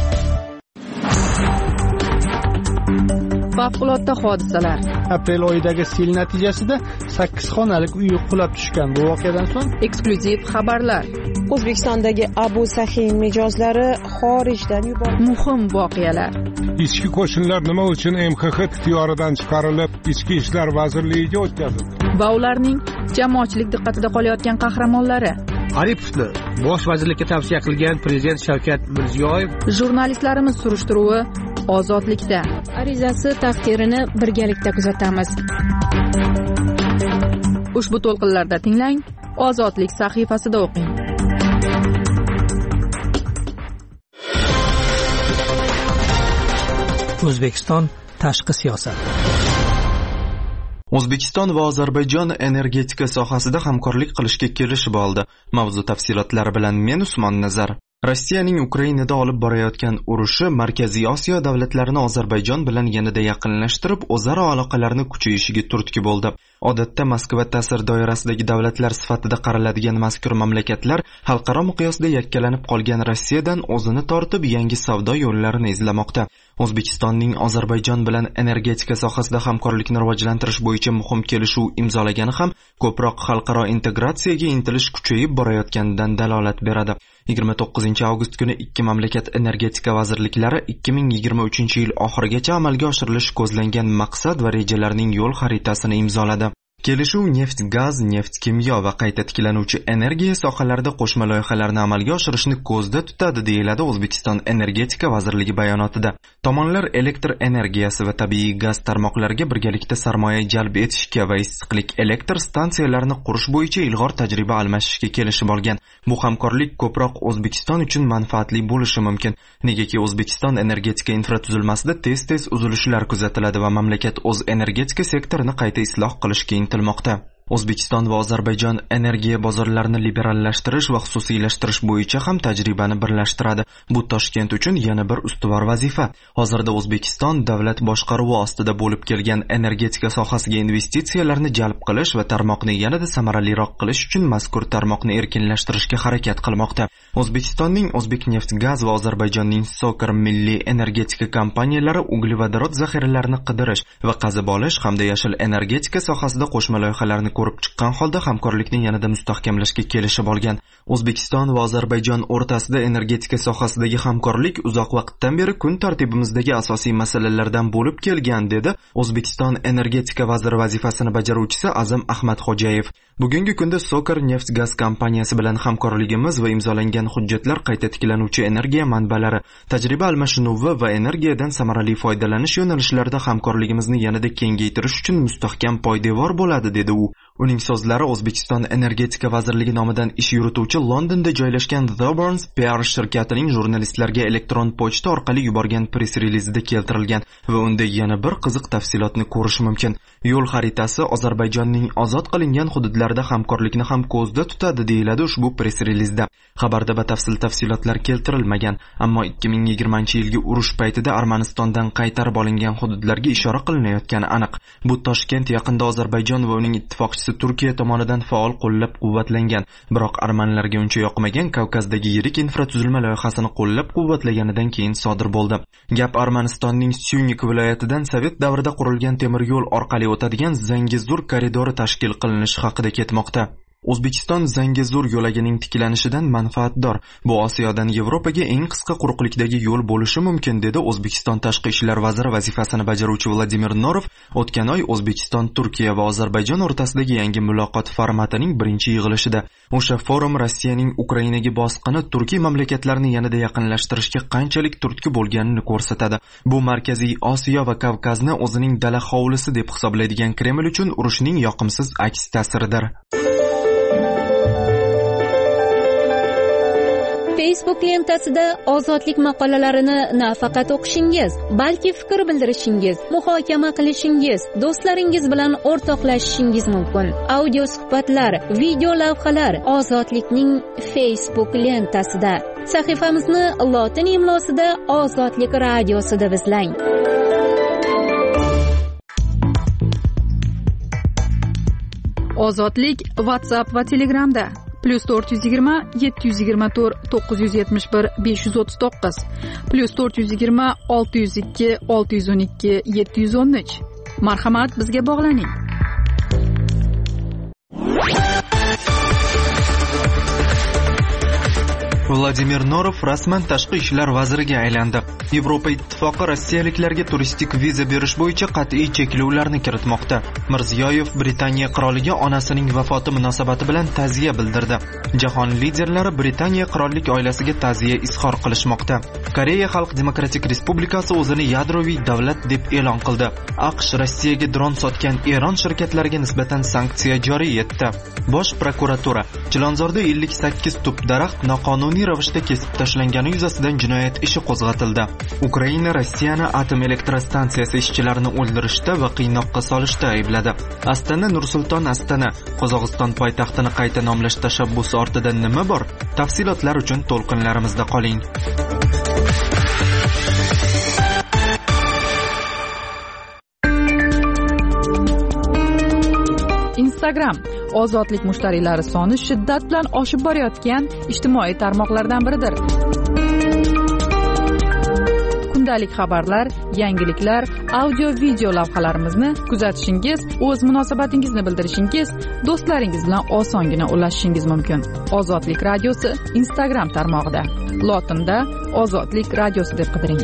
Favqulodda hodisalar. Aprel oyidagi sel natijasida 8 xonalik uy qulab tushgan. Bu voqeadan so'ng eksklyuziv xabarlar. O'zbekistondagi Abu Sahin mijozlari xorijdan yuborildi. Muhim voqealar. Ichki qo'shinlar nima uchun MXX ixtiyoridan chiqarilib, Ichki ishlar vazirligiga o'tkazildi? Va ularning jamoatchilik diqqatida qolayotgan qahramonlari. Aripovni bosh vazirlikka tavsiya qilgan prezident Shavkat Mirziyoyev. Jurnalistlarimiz surishtiruvi ozodlikda. Arizasi taqdirini birgalikda kuzatamiz. Ushbu to'lqinlarda tinglang, Ozodlik sahifasida o'qing. O'zbekiston tashqi siyosat. O'zbekiston va Ozarbayjon energetika sohasida hamkorlik qilishga kelishib oldi. Mavzu tafsilotlari bilan men Usmon Nazar. Rossiyaning Ukrainada olib borayotgan urushi Markaziy Osiyo davlatlarini Ozarbayjon bilan yanada yaqinlashtirib, o'zaro aloqalarni kuchayishiga turtki bo'ldi. Odatda Moskva ta'sir doirasidagi davlatlar sifatida qaraladigan mazkur mamlakatlar xalqaro miqyosda yakkalanib qolgan Rossiyadan o'zini tortib, yangi savdo yo'llarini izlamoqda. O'zbekistonning Ozarbayjon bilan energetika sohasida hamkorlikni rivojlantirish bo'yicha muhim kelishuv imzolagani ham ko'proq xalqaro integratsiyaga intilish kuchayib borayotganidan dalolat beradi. 29 avgust kuni ikki mamlakat energetika vazirliklari 2023-yil oxirigacha amalga oshirilishi ko'zlangan maqsad va rejalarning yo'l xaritasini imzoladi. Kelishuv neft, gaz, neft kimyo va qayta tiklanuvchi energiya sohalarida qo'shma loyihalarni amalga oshirishni ko'zda tutadi, deyiladi O'zbekiston Energetika vazirligi bayonotida. Tomonlar elektr energiyasi va tabiiy gaz tarmoqlariga birgalikda sarmoya jalb etishga va issiqlik elektr stansiyalarini qurish bo'yicha ilg'or tajriba almashishga kelishib olgan. Bu hamkorlik ko'proq O'zbekiston uchun manfaatli bo'lishi mumkin. Negaki O'zbekiston energetika infratuzilmasida tez-tez uzilishlar kuzatiladi va mamlakat o'z energetika sektorini qayta isloh qilishga intilmoqda. O'zbekiston va Ozarbayjon energiya bozorlarini liberallashtirish va xususiylashtirish bo'yicha ham tajribani birlashtiradi. Bu Toshkent uchun yana bir ustuvor vazifa. Hozirda O'zbekiston davlat boshqaruvi ostida bo'lib kelgan energetika sohasiga investitsiyalarni jalb qilish va tarmoqni yanada samaraliroq qilish uchun mazkur tarmoqni erkinlashtirishga harakat qilmoqda. O'zbekistonning O'zbekneftgaz va Ozarbayjonning Sokar milliy energetika kompaniyalari uglevodorod zaxiralarini qidirish va qazib olish hamda yashil energetika sohasida qo'shma loyihalarni ko'rib chiqqan holda hamkorlikni yanada mustahkamlashga kelishib olgan. O'zbekiston va Ozarbayjon o'rtasida energetika sohasidagi hamkorlik uzoq vaqtdan beri kun tartibimizdagi asosiy masalalardan bo'lib kelgan, dedi O'zbekiston energetika vaziri vazifasini bajaruvchisi Azim Ahmadxo'jayev. Bugungi kunda Sokar neft gaz kompaniyasi bilan hamkorligimiz va imzolangan hujjatlar qayta tiklanuvchi energiya manbalari, tajriba almashinuvi va energiyadan samarali foydalanish yo'nalishlarida hamkorligimizni yanada kengaytirish uchun mustahkam poydevor bo'ladi, dedi u. Uning so'zlari O'zbekiston energetika vazirligi nomidan ish yurituvchi Londonda joylashgan The Burns PR shirkatining jurnalistlarga elektron pochta orqali yuborgan press-relizida keltirilgan va unda yana bir qiziq tafsilotni ko'rish mumkin. Yo'l xaritasi Ozarbayjonning ozod qilingan hududlarida hamkorlikni ham ko'zda tutadi, deyiladi ushbu press-relizda. Xabarda batafsil tafsilotlar keltirilmagan, ammo 2020-yilgi urush paytida Armanistondan qaytarib olingan hududlarga ishora qilinayotgani aniq. Bu Toshkent yaqinda Ozarbayjon va uning ittifoqchisi Turkiya tomonidan faol qo'llab-quvvatlangan, biroq armanlarga uncha yoqmagan Kavkazdagi yirik infratuzilma loyihasini qo'llab-quvvatlaganidan keyin sodir bo'ldi. Gap Armanistonning Syunik viloyatidan Sovet davrida qurilgan temir yo'l orqali o'tadigan Zangezur koridori tashkil qilinishi haqida ketmoqda. O'zbekiston Zangezur yo'lagining tiklanishidan manfaatdor. Bu Osiyodan Yevropaga eng qisqa quruqlikdagi yo'l bo'lishi mumkin, dedi O'zbekiston tashqi ishlar vaziri vazifasini bajaruvchi Vladimir Norov o'tgan oy O'zbekiston, Turkiya va Ozarbayjon o'rtasidagi yangi muloqot formatining birinchi yig'ilishida. O'sha forum Rossiyaning Ukrainaga bosqini Turkiy mamlakatlarni yanada yaqinlashtirishga qanchalik turtki bo'lganini ko'rsatadi. Bu Markaziy Osiyo va Kavkazni o'zining dala hovlisi deb hisoblaydigan Kreml uchun urushning yoqimsiz aks ta'siridir. Facebook lentasida ozodlik maqolalarini nafaqat o'qishingiz, balki fikr bildirishingiz, muhokama qilishingiz, do'stlaringiz bilan o'rtoqlashishingiz mumkin. Audio suhbatlar, video lavhalar Ozodlikning Facebook lentasida. Sahifamizni lotin imlosida Ozodlik radiosida izlang. Ozodlik WhatsApp va Telegramda. +420 724 971 539 +420 602 612 713. Marhamat, bizga bog'laning. Vladimir Norov rasman tashqi ishlar vaziriga aylandi. Yevropa ittifoqi rossiyaliklarga turistik viza berish bo'yicha qat'iy cheklovlarni kiritmoqda. Mirziyoyev Britaniya qiroliga onasining vafoti munosabati bilan ta'ziya bildirdi. Jahon liderlari Britaniya qirollik oilasiga ta'ziya izhor qilishmoqda. Koreya Xalq Demokratik Respublikasi o'zini yadroviy davlat deb e'lon qildi. AQSh Rossiyaga dron sotgan Eron shirkatlariga nisbatan sanksiya joriy etdi. Bosh prokuratura Chilonzorda 58 tup daraxt noqonuniy ravishda kesib tashlangani yuzasidan jinoyat ishi qo'zg'atildi. Ukraina Rossiyani atom elektrostansiyasi ishchilarini o'ldirishda va qiynoqqa solishda aybladi. Astana Nursulton Astana Qozog'iston poytaxtini qayta nomlash tashabbusi ortida nima bor? Tafsilotlar uchun to'lqinlarimizda qoling. Instagram ozodlik mushtariylari soni shiddat bilan oshib borayotgan ijtimoiy tarmoqlardan biridir. Kundalik xabarlar, yangiliklar, audio-video lavhalarimizni kuzatishingiz, o'z munosabatingizni bildirishingiz, do'stlaringiz bilan osongina ulashishingiz mumkin. Ozodlik radiosi Instagram tarmog'ida. Lotinda Ozodlik radiosi deb qidiring.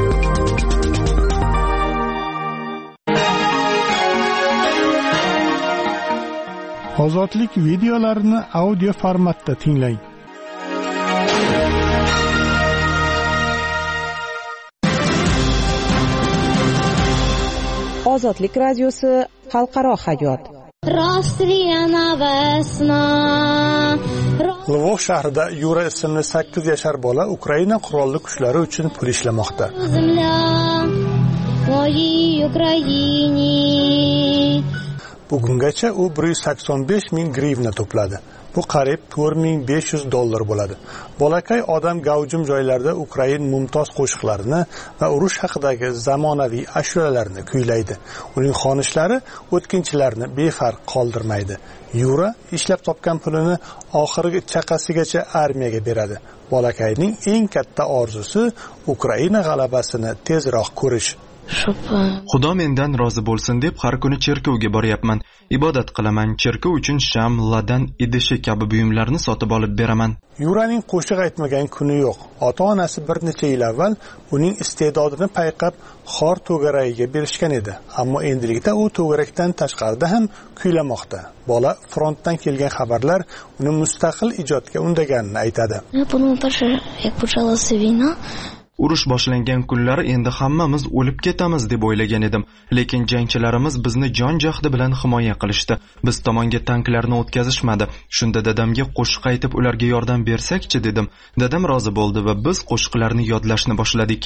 Ozodlik videolarini audio formatda tinglang. Ozodlik radiosi xalqaro hayot. Lvov shahrida Yura ismli 8 yashar bola Ukraina qurolli kuchlari uchun pul ishlamoqda. Bugungacha u 185 ming grivna to'pladi. Bu qariyb $4,500 bo'ladi. Bolakay odam gavjum joylarda Ukrain mumtoz qo'shiqlarini va urush haqidagi zamonaviy ashulalarni kuylaydi. Uning xonishlari o'tkinchilarni befarq qoldirmaydi. Yura ishlab topgan pulini oxirgi chaqasigacha armiyaga beradi. Bolakayning eng katta orzusi Ukraina g'alabasini tezroq ko'rish. Xudo mendan rozi bo'lsin deb har kuni cherkovga boryapman. Ibodat qilaman. Cherkov uchun sham, ladan, idishi kabi buyumlarni sotib olib beraman. Yuraning qo'shiq aytmagan kuni yo'q. Ota-onasi bir necha yil avval uning iste'dodini payqab xor to'garagiga berishgan edi. Ammo endilikda u to'garakdan tashqarida ham kuylamoqda. Bola frontdan kelgan xabarlar uni mustaqil ijodga undaganini aytadi. Urush boshlangan kunlari endi hammamiz o'lib ketamiz deb o'ylagan edim, lekin jangchilarimiz bizni jon jahdi bilan himoya qilishdi. Biz tomonga tanklarni o'tkazishmadi. Shunda dadamga qo'shiq aytib ularga yordam bersak-chi dedim. Dadam rozi bo'ldi va biz qo'shiqlarni yodlashni boshladik.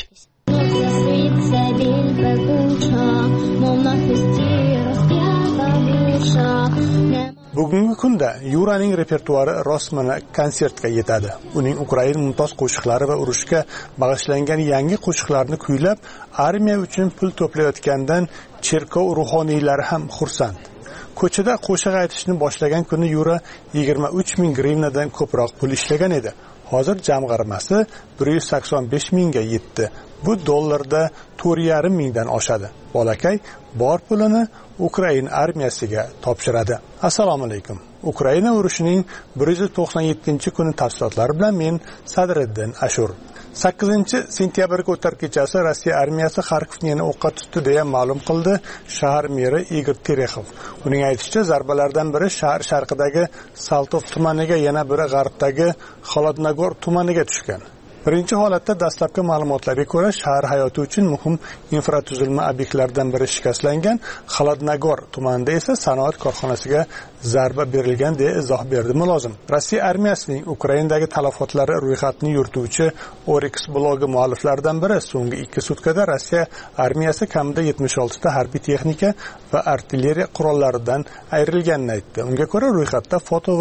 Bugungi kunda Yuraning repertuari rosmana konsertga yetadi. Uning Ukraina mumtoz qo'shiqlari va urushga bag'ishlangan yangi qo'shiqlarni kuylab, armiya uchun pul to'playotgandan cherkov ruhoniylari ham xursand. Ko'chada qo'shiq aytishni boshlagan kuni Yura 23 ming grivnadan ko'proq pul ishlagan edi. Hozir jamg'armasi 185 mingga yetdi. Bu dollarda 4,5 mingdan oshadi. Bolakay bor pulini Ukraina armiyasiga topshiradi. Assalomu alaykum. Ukraina urushining 197-kuni tafsilotlari bilan men Sadriddin Ashur. 8-sentyabrga o'tar kechasi Rossiya armiyasi Xarkovni yana o'qqa tutdi deya ma'lum qildi shahar meri Igor Terexov. Uning aytishicha, zarbalardan biri shahar sharqidagi Saltov tumaniga, yana biri g'arbdagi Xolodnogor tumaniga tushgan. Birinchi holatda dastlabki ma'lumotlarga ko'ra, shahar hayoti uchun muhim infratuzilma obyektlaridan biri shikastlangan. Xolodnogor tumanida esa sanoat korxonasiga zarba berilgan deya izoh berdi mulozim. Rossiya armiyasining Ukrainadagi talofotlari ro'yxatini yurituvchi Oryx blogi mualliflaridan biri so'nggi 2 sutkada Rossiya armiyasi kamida 76 ta harbiy texnika va artilleriya qurollaridan ayrilganini aytdi. Unga ko'ra ro'yxatda foto va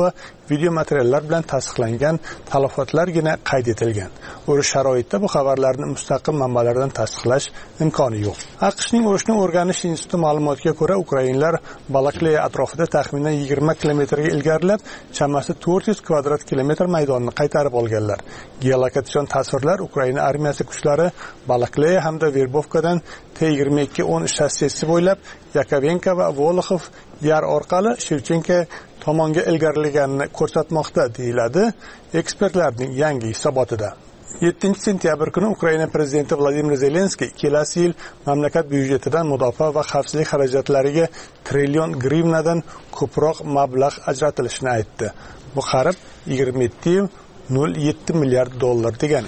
video materiallar bilan tasdiqlangan talafotlargina qayd etilgan. Urush sharoitida bu xabarlarni mustaqil manbalardan tasdiqlash imkoni yo'q. AQShning urushni o'rganish instituti ma'lumotiga ko'ra, ukrainlar Balakleya atrofida taxminan 20 kilometrga ilgarilab, chamasi 400 kvadrat kilometr maydonni qaytarib olganlar. Geolokatsion tasvirlar Ukraina armiyasi kuchlari Balakleya hamda Verbovkadan T-22-10 shassisi bo'ylab Yakovenko va Voloxov yar orqali Shevchenko tomonga ilgarilaganini ko'rsatmoqda, deyiladi ekspertlarning yangi hisobotida. 7 sentyabr kuni Ukraina prezidenti Vladimir Zelenskiy kelasi yil mamlakat byudjetidan mudofaa va xavfsizlik xarajatlariga trillion grivnadan ko'proq mablag' ajratilishini aytdi. Bu qarib 27,07 milliard dollar degani.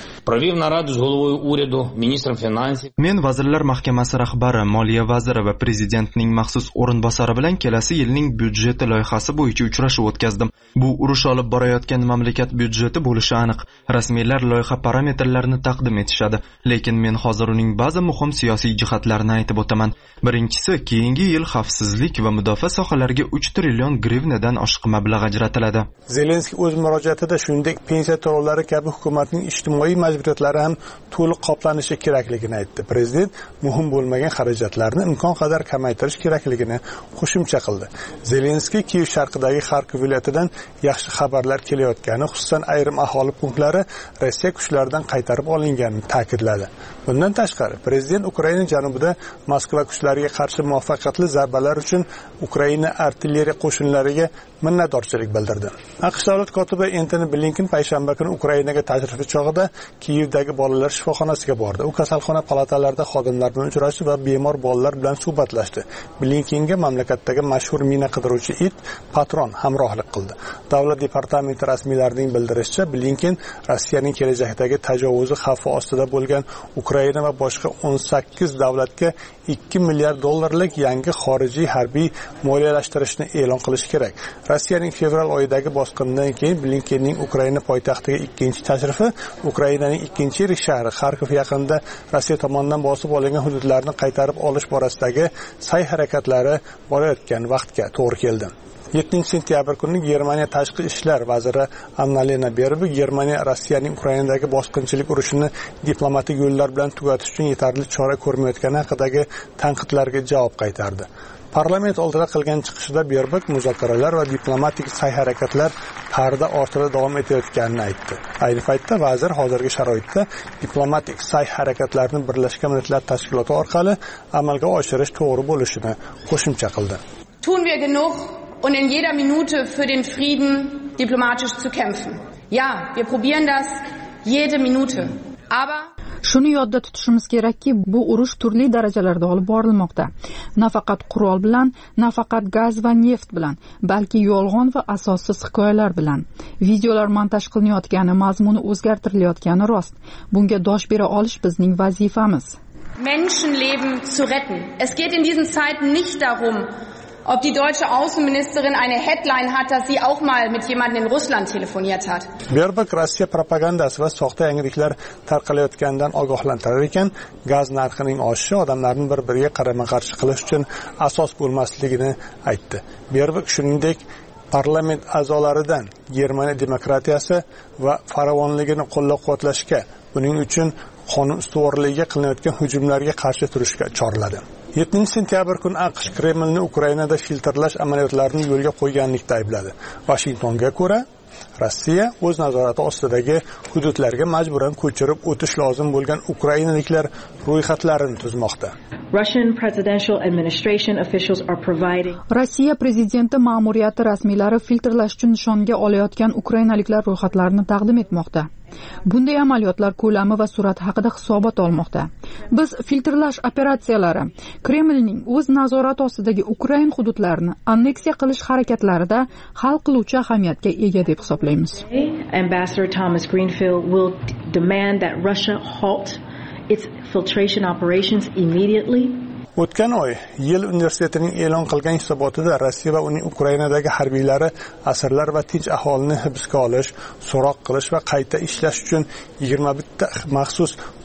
Men Vazirlar Mahkamasi rahbari, Moliya vaziri va prezidentning maxsus o'rinbosari bilan kelasi yilning byudjeti loyihasi bo'yicha uchrashuv o'tkazdim. Bu urush olib borayotgan mamlakat byudjeti bo'lishi aniq. Rasmiylar loyiha parametrlarini taqdim etishadi, lekin men hozir uning ba'zi muhim siyosiy jihatlarini aytib o'taman. Birinchisi, keyingi yil xavfsizlik va mudofaa sohalariga 3 trillion grivnadan oshiq mablag' ajratiladi. Zelenskiy o'z murojaatida shuningdek pensiya to'lovlari kabi hukumatning ijtimoiy majburiyatlari ham to'liq qoplanishi kerakligini aytdi. Prezident muhim bo'lmagan xarajatlarni imkon qadar kamaytirish kerakligini qo'shimcha qildi. Zelenskiy Kiyev sharqidagi Xarkov viloyatidan yaxshi xabarlar kelayotgani, xususan ayrim aholi punktlari Rossiya kuchlaridan qaytarib olinganini ta'kidladi. Bundan tashqari, prezident Ukraina janubida Moskva kuchlariga qarshi muvaffaqiyatli zarbalar uchun Ukraina artilleriya qo'shinlariga minnatdorchilik bildirdi. AQSh davlat kotibi Antony Blinken payshanba kuni Ukrainaga tashrifi chog'ida Kiyevdagi bolalar shifoxonasiga bordi. U kasalxona palatalarida xodimlar bilan uchrashdi va bemor bolalar bilan suhbatlashdi. Blinkenga mamlakatdagi mashhur mina qidiruvchi it Patron hamrohlik qildi. Davlat departamenti rasmiylarining bildirishicha, Blinken Rossiyaning kelajakdagi tajovuzi xavfi ostida bo'lgan Ukraina va boshqa 18 davlatga 2 milliard dollarlik yangi xorijiy harbiy moliyalashtirishni e'lon qilish kerak. Rossiyaning fevral oyidagi bosqindan keyin Blinkenning Ukraina poytaxtiga ikkinchi tashrifi Ukrainaning ikkinchi yirik shahri Xarkov yaqinida Rossiya tomonidan bosib olingan hududlarni qaytarib olish borasidagi sa'y harakatlari borayotgan vaqtga to'g'ri keldi. 7 sentyabr kuni Germaniya tashqi ishlar vaziri Annalena Baerbock Germaniya Rossiyaning Ukrainadagi bosqinchilik urushini diplomatik yo'llar bilan tugatish uchun yetarli chora ko'rmayotgani haqidagi tanqidlarga javob qaytardi. Parlament oldida qilgan chiqishida Baerbock muzokaralar va diplomatik sa'y-harakatlar parda ortida davom etayotganini aytdi. Ayni paytda vazir hozirgi sharoitda diplomatik sa'y-harakatlarni Birlashgan Millatlar Tashkiloti orqali amalga oshirish to'g'ri bo'lishini qo'shimcha qildi. Tun wir genug und in jeder Minute für den Frieden diplomatisch zu kämpfen. Ja, wir probieren das jede Minute. Aber Shuni yodda tutishimiz kerakki, bu urush turli darajalarda olib borilmoqda. Nafaqat qurol bilan, nafaqat gaz va neft bilan, balki yolg'on va asossiz hikoyalar bilan. Videolar montaj qilinayotgani, mazmuni o'zgartirilayotgani rost. Bunga dosh bera olish bizning vazifamiz. Menschenleben zu retten. Es geht in diesen Zeiten nicht darum, ob die deutsche Außenministerin eine Headline hat, dass sie auch mal mit jemandem in Russland telefoniert hat. Baerbock Rossiya propagandasi va soxta yangiliklar tarqalayotganidan ogohlantirar ekan, gaz narxining oshishi odamlarni bir-biriga qarama-qarshi qilish uchun asos bo'lmasligini aytdi. Baerbock shuningdek parlament a'zolaridan Germaniya demokratiyasi va farovonligini qo'llab-quvvatlashga, buning uchun qonun ustuvorligiga qilinayotgan hujumlarga qarshi turishga chorladi. 7 sentyabr kuni AQSh Kremlni Ukrainada filtrlash amaliyotlarini yo'lga qo'yganlikda aybladi. Washingtonga ko'ra, Rossiya o'z nazorati ostidagi hududlarga majburan ko'chirib o'tish lozim bo'lgan ukrainaliklar ro'yxatlarini tuzmoqda. Rossiya prezidenti ma'muriyati rasmiylari filtrlash uchun nishonga olayotgan ukrainaliklar ro'yxatlarini taqdim etmoqda. Bunday amaliyotlar ko'lami va surati haqida hisobot olmoqda. Biz filtrlash operatsiyalari Kremlning o'z nazorati ostidagi Ukraina hududlarini anneksiya qilish harakatlarida hal qiluvchi ahamiyatga ega deb hisoblaymiz. Ambassador Thomas Greenfield will demand that Russia halt its filtration operations immediately. O'tgan oy Yale universitetining e'lon qilgan hisobotida Rossiya va uning Ukrainadagi harbiylari asirlar va tinch aholini hibsga olish, so'roq qilish va qayta ishlash uchun 21 ta maxsus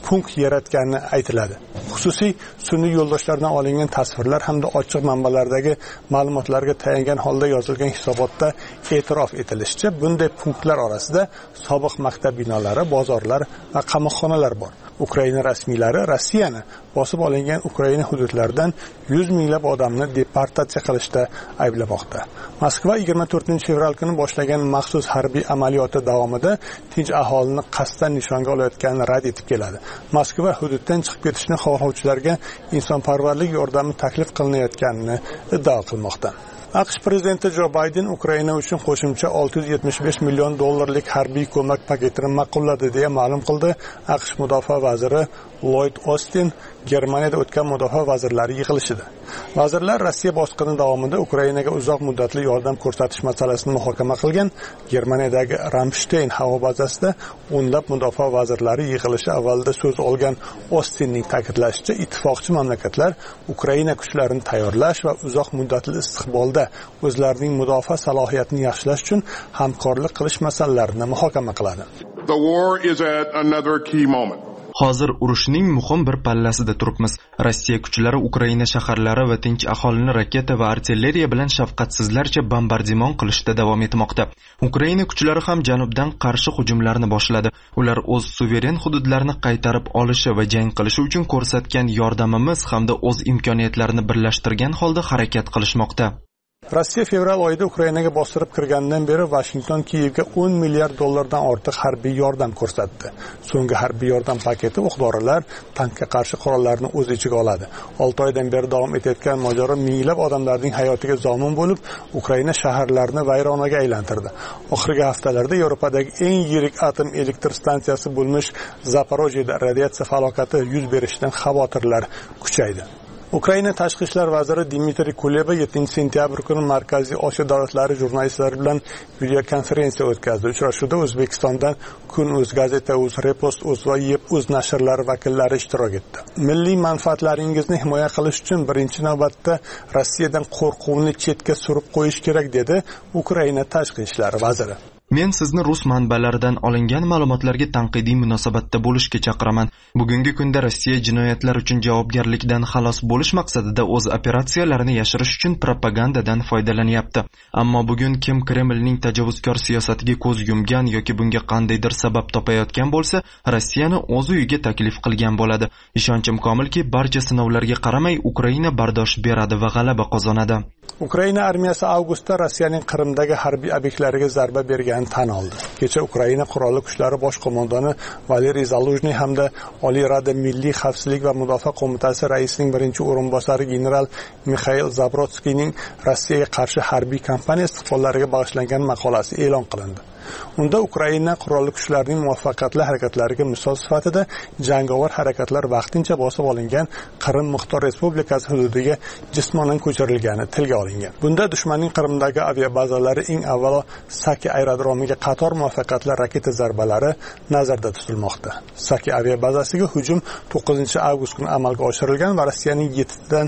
punkt yaratgani aytiladi. Xususiy sun'iy yo'ldoshlardan olingan tasvirlar hamda ochiq manbalardagi ma'lumotlarga tayangan holda yozilgan hisobotda e'tirof etilishicha, bunday punktlar orasida sobiq maktab binolari, bozorlar va qamoqxonalar bor. Ukraina rasmiylari Rossiyani bosib olingan Ukraina hududlaridan 100 minglab odamni deportatsiya qilishda ayblamoqda. Moskva 24-fevral kuni boshlangan maxsus harbiy amaliyoti davomida tinch aholini qasddan nishonga olayotganini rad etib keladi. Moskva hududdan chiqib ketishni xohlovchilarga insonparvarlik yordami taklif qilinayotganini iddao qilmoqda. AQSh prezidenti Jo Bayden Ukraina uchun qo'shimcha $675 million harbiy ko'mak paketini ma'qulladi deya ma'lum qildi. AQSh mudofaa vaziri Lloyd Austin Germaniyada o'tgan mudofaa vazirlari yig'ilishida. Vazirlar Rossiya bosqini davomida Ukrainaga uzoq muddatli yordam ko'rsatish masalasini muhokama qilgan. Germaniyadagi Ramstein havo bazasida o'nlab mudofaa vazirlari yig'ilishi avvalida so'z olgan Austinning ta'kidlashicha, ittifoqchi mamlakatlar Ukraina kuchlarini tayyorlash va uzoq muddatli istiqbolda o'zlarining mudofaa salohiyatini yaxshilash uchun hamkorlik qilish masalalarini muhokama qiladi. The war is at another key moment. Hozir urushning muhim bir pallasida turibmiz. Rossiya kuchlari Ukraina shaharlari va tinch aholini raketa va artilleriya bilan shafqatsizlarcha bombardimon qilishda davom etmoqda. Ukraina kuchlari ham janubdan qarshi hujumlarni boshladi. Ular o'z suveren hududlarini qaytarib olishi va jang qilishi uchun ko'rsatgan yordamimiz hamda o'z imkoniyatlarini birlashtirgan holda harakat qilishmoqda. Rossiya fevral oyida Ukrainaga bostirib kirgandan beri Washington Kiyevga $10 milliard ortiq harbiy yordam ko'rsatdi. So'nggi harbiy yordam paketi o'q-dorilar, tankga qarshi qurollarni o'z ichiga oladi. 6 oydan beri davom etayotgan mojaro minglab odamlarning hayotiga zomin bo'lib, Ukraina shaharlarini vayronaga aylantirdi. Oxirgi haftalarda Yevropadagi eng yirik atom elektr stansiyasi bo'lmish Zaporojyeda radiatsiya falokati yuz berishidan xavotirlar kuchaydi. Ukraina tashqi ishlar vaziri Dmitriy Kuleba 7-sentyabr kuni Markaziy Osiyo davlatlari jurnalistlari bilan video konferensiya o'tkazdi. Uchrashuvda O'zbekistondan Kun.uz gazeta, Repost va Yeb.uz nashrlari vakillari ishtirok etdi. Milliy manfaatlaringizni himoya qilish uchun birinchi navbatda Rossiyadan qo'rquvni chetga surib qo'yish kerak dedi Ukraina tashqi ishlar vaziri. Men sizni rus manbalaridan olingan ma'lumotlarga tanqidiy munosabatda bo'lishga chaqiraman. Bugungi kunda Rossiya jinoyatlar uchun javobgarlikdan xalos bo'lish maqsadida o'z operatsiyalarini yashirish uchun propagandadan foydalanyapti. Ammo bugun kim Kremlning tajovuzkor siyosatiga ko'z yumgan yoki bunga qandaydir sabab topayotgan bo'lsa, Rossiyani o'z uyiga taklif qilgan bo'ladi. Ishonchim komilki, barcha sinovlarga qaramay Ukraina bardosh beradi va g'alaba qozonadi. Ukraina armiyasi avgustda Rossiyaning Qrimdagi harbiy obyektlariga zarba berganini tan oldi. Kecha Ukraina qurolli kuchlari bosh qo'mondoni Valeriy Zaluzhniy hamda Oliy Rada Milliy xavfsizlik va mudofaa qo'mitasi raisining birinchi o'rinbosari general Mikhail Zabrotskiyning Rossiyaga qarshi harbiy kampaniya istiqbollariga bag'ishlangan maqolasi e'lon qilindi. Unda Ukraina qurolli kuchlarining muvaffaqiyatli harakatlariga misol sifatida jangovar harakatlar vaqtincha bosib olingan Qrim Muxtor Respublikasi hududiga jismonan ko'chirilgani tilga olingan. Bunda dushmanning Qrimdagi aviabazalari eng avvalo Saki aerodromiga qator muvaffaqiyatli raketa zarbalari nazarda tutilmoqda. Saki aviabazasiga hujum 9-avgust kuni amalga oshirilgan va Rossiyaning 7dan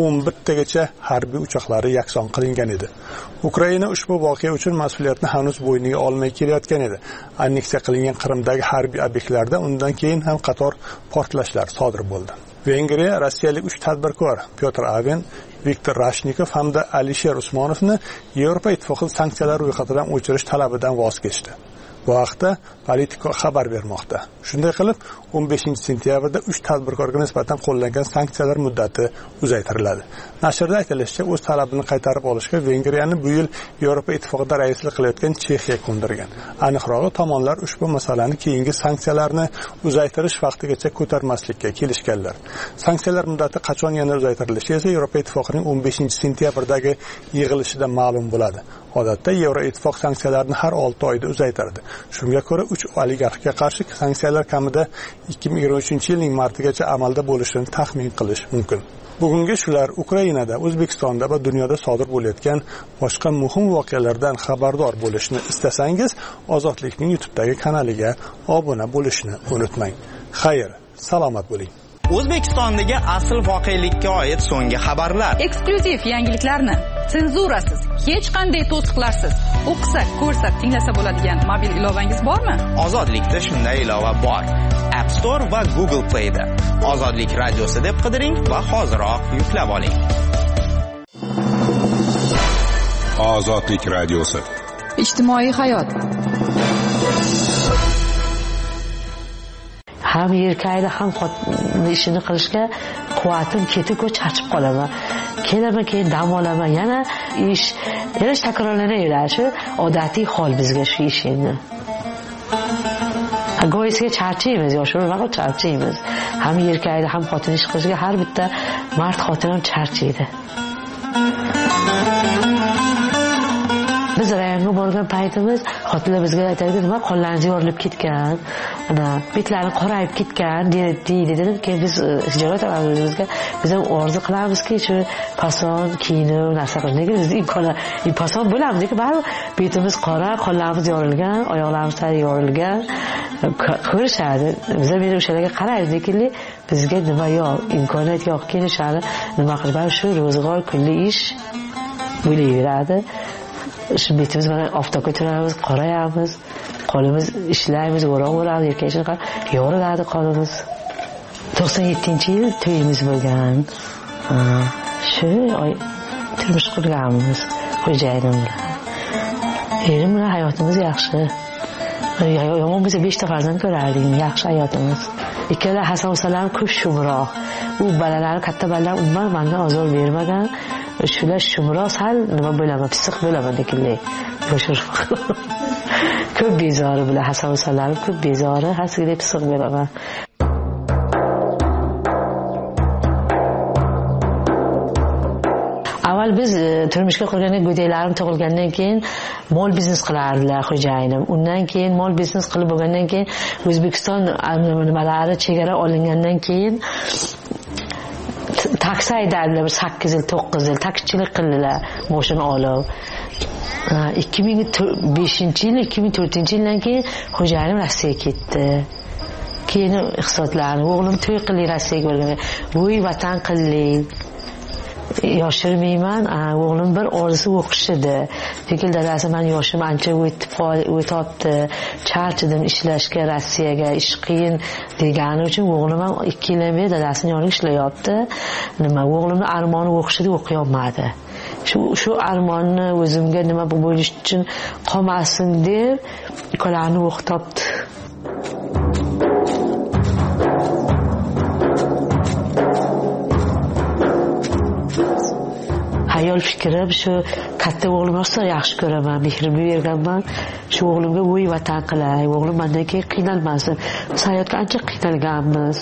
11 gacha harbiy uchoqlari yakson qilingan edi. Ukraina ushbu voqea uchun mas'uliyatni hanuz bo'yniga olmay kelayotgan edi. Anneksiya qilingan Qrimdagi harbiy obyektlarda undan keyin ham qator portlashlar sodir bo'ldi. Vengriya rossiyalik 3 tadbirkor Pyotr Aven, Viktor Rashnikov hamda Alisher Usmonovni Yevropa ittifoqi sanksiyalar ro'yxatidan o'chirish talabidan voz kechdi. Bu haqda Politico xabar bermoqda. Shunday qilib, 15-sentyabrda 3 tadbirkorga nisbatan qo'llangan sanksiyalar muddati uzaytiriladi. Nashrda aytilishicha, o'z talabini qaytarib olishga Vengriyani bu yil Yevropa ittifoqida raislik qilayotgan Chexiya ko'ndirgan. Aniqrog'i, tomonlar ushbu masalani keyingi sanksiyalarni uzaytirish vaqtigacha ko'tarmaslikka kelishganlar. Sanksiyalar muddati qachon yana uzaytirilishi esa Yevropa ittifoqining 15-sentyabrdagi yig'ilishida ma'lum bo'ladi. Odatda Yevroittifoq sanksiyalarni har 6 oyda uzaytiradi. Shunga ko'ra 3 oligarxga qarshi sanksiyalar kamida 2023-yilning martigacha amalda bo'lishini taxmin qilish mumkin. Bugungi shular. Ukrainada, O'zbekistonda va dunyoda sodir bo'layotgan boshqa muhim voqealardan xabardor bo'lishni istasangiz, Ozodlikning YouTube'dagi kanaliga obuna bo'lishni unutmang. Xayr, salomat bo'ling. O'zbekistondagi asl voqelikka oid so'nggi xabarlar. Eksklyuziv yangiliklarni senzurasiz, hech qanday to'siqlarsiz o'qisa, ko'rsa, tinglasa bo'ladigan mobil ilovangiz bormi? Ozodlikda shunday ilova bor. App Store va Google Play da. Ozodlik radiosi deb qidiring va hoziroq yuklab oling. Ozodlik radiosi. Ijtimoiy hayot. Ham erkakda ham xotin ishini qilishga quvvatim ketib-ku charchib qolaman. Kelaman, keyin dam olaman, yana takrorlanaveradi. Shu odatiy hol bizga shu ish endi. Go'yisiga charchaymiz, yoshlar charchaymiz. Ham erkakda ham xotin ish qilishga har bitta mard xotin ham charchaydi. Biz rayonga borgan paytimiz xotinlar bizga aytadi, nima qonlaringiz yorilib ketgan, ana betlaring qorayib ketgan deydi. Dedim, keyin biz hijolat amaliyotga biz ham orzu qilamizki, shu fason kiyinib narsa qilish. Nega biz imkon bo'lamizki, baribir betimiz qora, qonlarimiz yorilgan, oyoqlarimiz yorilgan ko'rishadi. Biz ham o'shalarga qaraymiz, lekin bizga nima yo'q, imkoniyat yo'q. Keyin o'shani nima qilib, shu ro'zg'or kunli ish bo'laveradi. Shu betimiz bilan oftobga turamiz, qorayamiz, qo'limiz ishlaymiz, o'roq bo'ladi, erkaklar yoriladi qolimiz. 97-yil to'yimiz bo'lgan. Shu turmush qurganmiz xo'jayinim bilan. Erim bilan hayotimiz yaxshi. Yomon bo'lsa 5 ta farzand ko'rardik, yaxshi hayotimiz. Ikkala Hasan-Husanlar ko'p shumroq. U balalar, katta balalar umuman menga ozor bermagan. Shular shumroq, sal nima bo'laman, pissiq bo'laman dekinlik. Ko'p bezori bilan Hasan-Husanlar ko'p bezori, hasigida pissiq bo'laman. Avval biz turmushga qurganda go'daylarim tug'ilgandan keyin mol biznes qilardilar xo'jayinim. Undan keyin mol biznes qilib bo'lgandan keyin O'zbekiston nimalari chegara olingandan keyin taksi haydadilar, 8 yil 9 yil taksichilik qildilar, mashina olib. 2005-yil 2004-yildan keyin xo'jayinim Rossiyaga ketdi. Keyin iqtisodlarni o'g'lim to'y qildi Rossiyaga borgan. Voy vatan qildik. Yoshirmayman, o'g'lim bir orzusi o'qish edi. Lekin dadasi men yoshim ancha o'tibdi, charchadim ishlashga, Rossiyaga ish qiyin degani uchun o'g'lim ham 2 yildan beri dadasining yonida ishlayapti. O'g'limning armoni o'qish edi, o'qiy olmadi. Shu armonni o'zimga nima bo'lish uchun qolmasin deb ukalarini o'qitibdi. Ayol fikrim shu katta o'g'lim bo'lsa yaxshi ko'raman, mehrimni berganman. Shu o'g'limga voy vatan qilay, o'g'lim mendan keyin qiynalmasin. Biz hayotda ancha qiynalganmiz.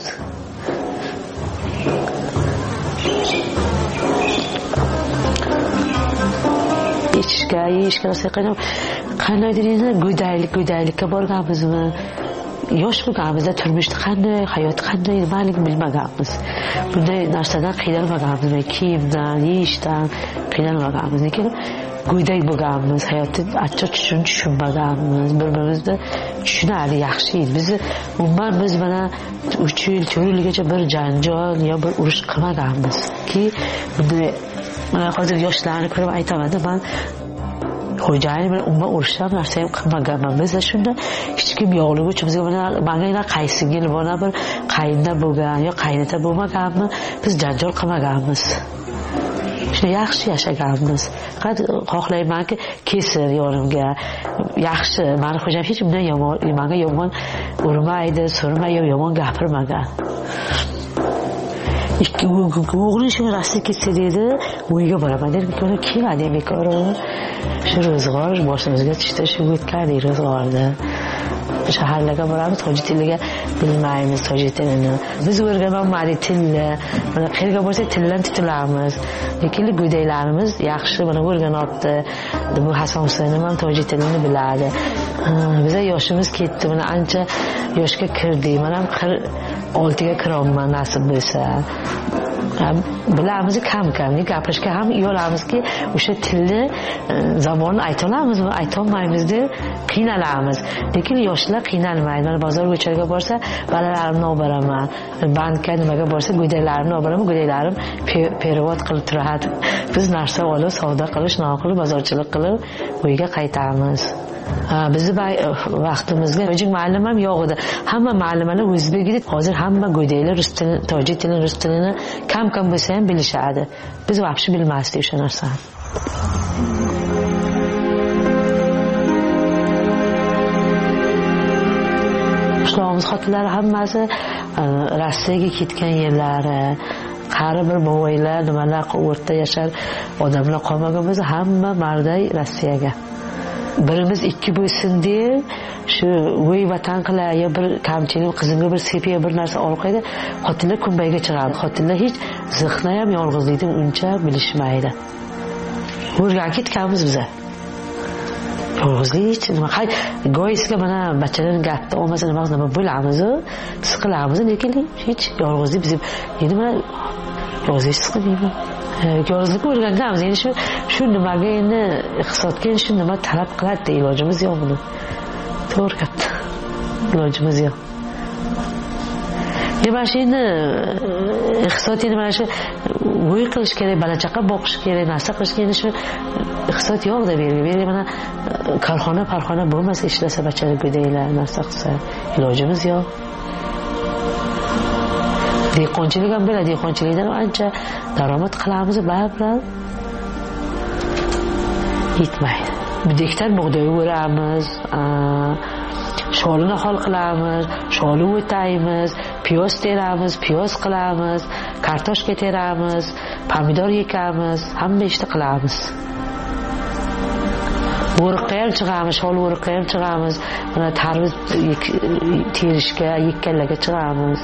Yeyishga qiynalib, qanday deysiz, go'daylikka borganmizmi? Yosh bo'lganimizda turmushda qanday, hayot qanday nimaligini bilmaganmiz. Bunday narsadan qiynalmaganmiz, kiyimdan, yeyishdan qiynalmaganmiz. Lekin go'dak bo'lganmiz, hayotni achchiq tushunmaganmiz, bir-birimizni tushunarli yaxshi edi. Biz mana 3 yil, 4 yilgacha bir janjal yo bir urush qilmaganmiz. Ki bunday mana hozir yoshlarni ko'rib aytaman, men xo'jayinim bilan umuman urushlar narsa ham qilmaganman. Biz shunda hech kim yo'qligi uchun bizga mana qaysi yil bona bir qaynda bo'lgan yo qaynota bo'lmaganmi, biz janjal qilmaganmiz. Shunda yaxshi yashaganmiz. Faqat xohlaymanki kesir yonimga yaxshi. Meni xo'jayim hech bunday menga yomon urmaydi, so'rmaydi, yomon gapirmagan. O'g'lim shu Rossiyaga ketsa dedi, uyga boraman dedi. Kelmadi bekor. Shu ro'zg'or boshimizga tushdi, shu o'tgan ro'zg'orda. Shaharlarga boramiz, tojik tiliga bilmaymiz, tojik tilini. Biz o'rganolmadik tilni. Mana qayerga borsak tildan tutilamiz. Lekin go'daylarimiz yaxshi mana o'rganibdi. Bu Hasan Husaynov ham tojik tilini biladi. Biz yoshimiz ketdi, mana ancha yoshga kirdik. Men ham 46 ga kiraman nasib bo'lsa. Bilamiz kam-kam gapirishga ham yo'lamizki, o'sha tilni zamonni aytolamizmi, aytolmaymiz deb qiynalamiz. Lekin yoshlar qiynalmaydi. Mana bozor ko'chalarga borsa, balalarimni olib boraman. Bankka nimaga borsa, go'daylarimni olib boraman. Go'daylarim perevod qilib turadi. Biz narsa olib, savdo qilish, nima qilib, bozorchilik qilib, uyga qaytamiz. bizni vaqtimizda tojik muallim ham yo'q edi. Hamma muallimalar o'zbek edi. Hozir hamma go'daylar rus tilini, tojik tilini, rus tilini kam bo'lsa ham bilishadi. Biz vaqti bilmasdik o'sha narsani. Qishlog'imiz xotinlari hammasi Rossiyaga ketgan yerlari, qari bir boboylar, nimalar o'rta yashar odamlar qolmagan bo'lsa, hamma marday Rossiyaga. Birimiz ikki bo'lsin deb shu voy vatan qilay yo bir kamchilik qizimga bir sepiya bir narsa olib qo'ydi, xotinlar kunbayga chiqadi. Xotinlar hech zihni ham yolg'izlikni uncha bilishmaydi. O'rganib ketganmiz biz. Yolg'izlik nima go'yisga mana bachalarning gapni olmasa nima bo'lamiz, siqilamiz, lekin hech yolg'izlik biz endi mana yolg'izlik siqilmaydi. Yolg'izlikni o'rganganmiz. Endi shu nimaga endi iqtisodga shu nima talab qiladi, ilojimiz yo'q buni. To'g'ri gap. Ilojimiz yo'q. Nima shuni iqtisodiyni mana shu voy qilish kerak, balachaqa boqish kerak, narsa qilish kerak, shu iqtisod yo'q deb bergan. Mana korxona bo'lmasa ishlasa bachalik go'daylar narsa qilsa ilojimiz yo'q. Dehqonchilik ham bo'ladi, dehqonchilikdan ancha daromad qilamiz, baribir yetmaydi. Bir gektar bug'doy o'ramiz, sholini hol qilamiz, sholi o'taymiz, piyoz teramiz, piyoz qilamiz, kartoshka teramiz, pomidor ekamiz, hamma ishni qilamiz. O'riqqa ham chiqamiz, shol o'riqqa ham chiqamiz, mana tarvuz terishga, yekkanlarga chiqamiz.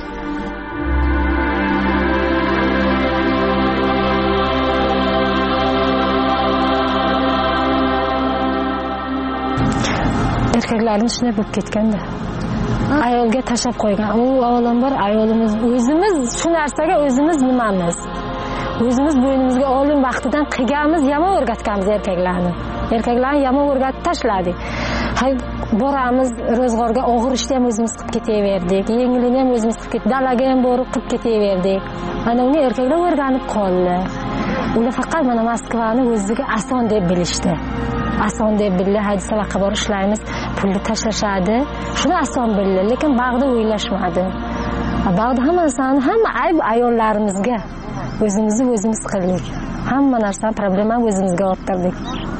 Erkaklarning shunday bo'lib ketganda ayolga tashab qo'ygan. U avvalambor ayolimiz o'zimiz shu narsaga o'zimiz nimamiz? O'zimiz bo'ynimizga olim vaqtidan qilganmiz, yomon o'rgatganmiz erkaklarni. Erkaklarni yomon o'rgatib tashladik. Hay boramiz ro'zg'orga, og'ir ishni ham o'zimiz qilib ketaverdik, yengilini ham o'zimiz qilib dalaga ham borib qilib ketaverdik. Mana uni erkaklar o'rganib qoldi. Ular faqat mana Moskvani o'ziga oson deb bilishdi. Oson deb bildi, haydi sabaqa bor ishlaymiz, pulni tashlashadi. Shuni oson bildi, lekin bag'da o'ylashmadi. Bag'da hamma ayb ayollarimizga. O'zimizni o'zimiz qildik. Hamma narsani problemani o'zimizga orttirdik.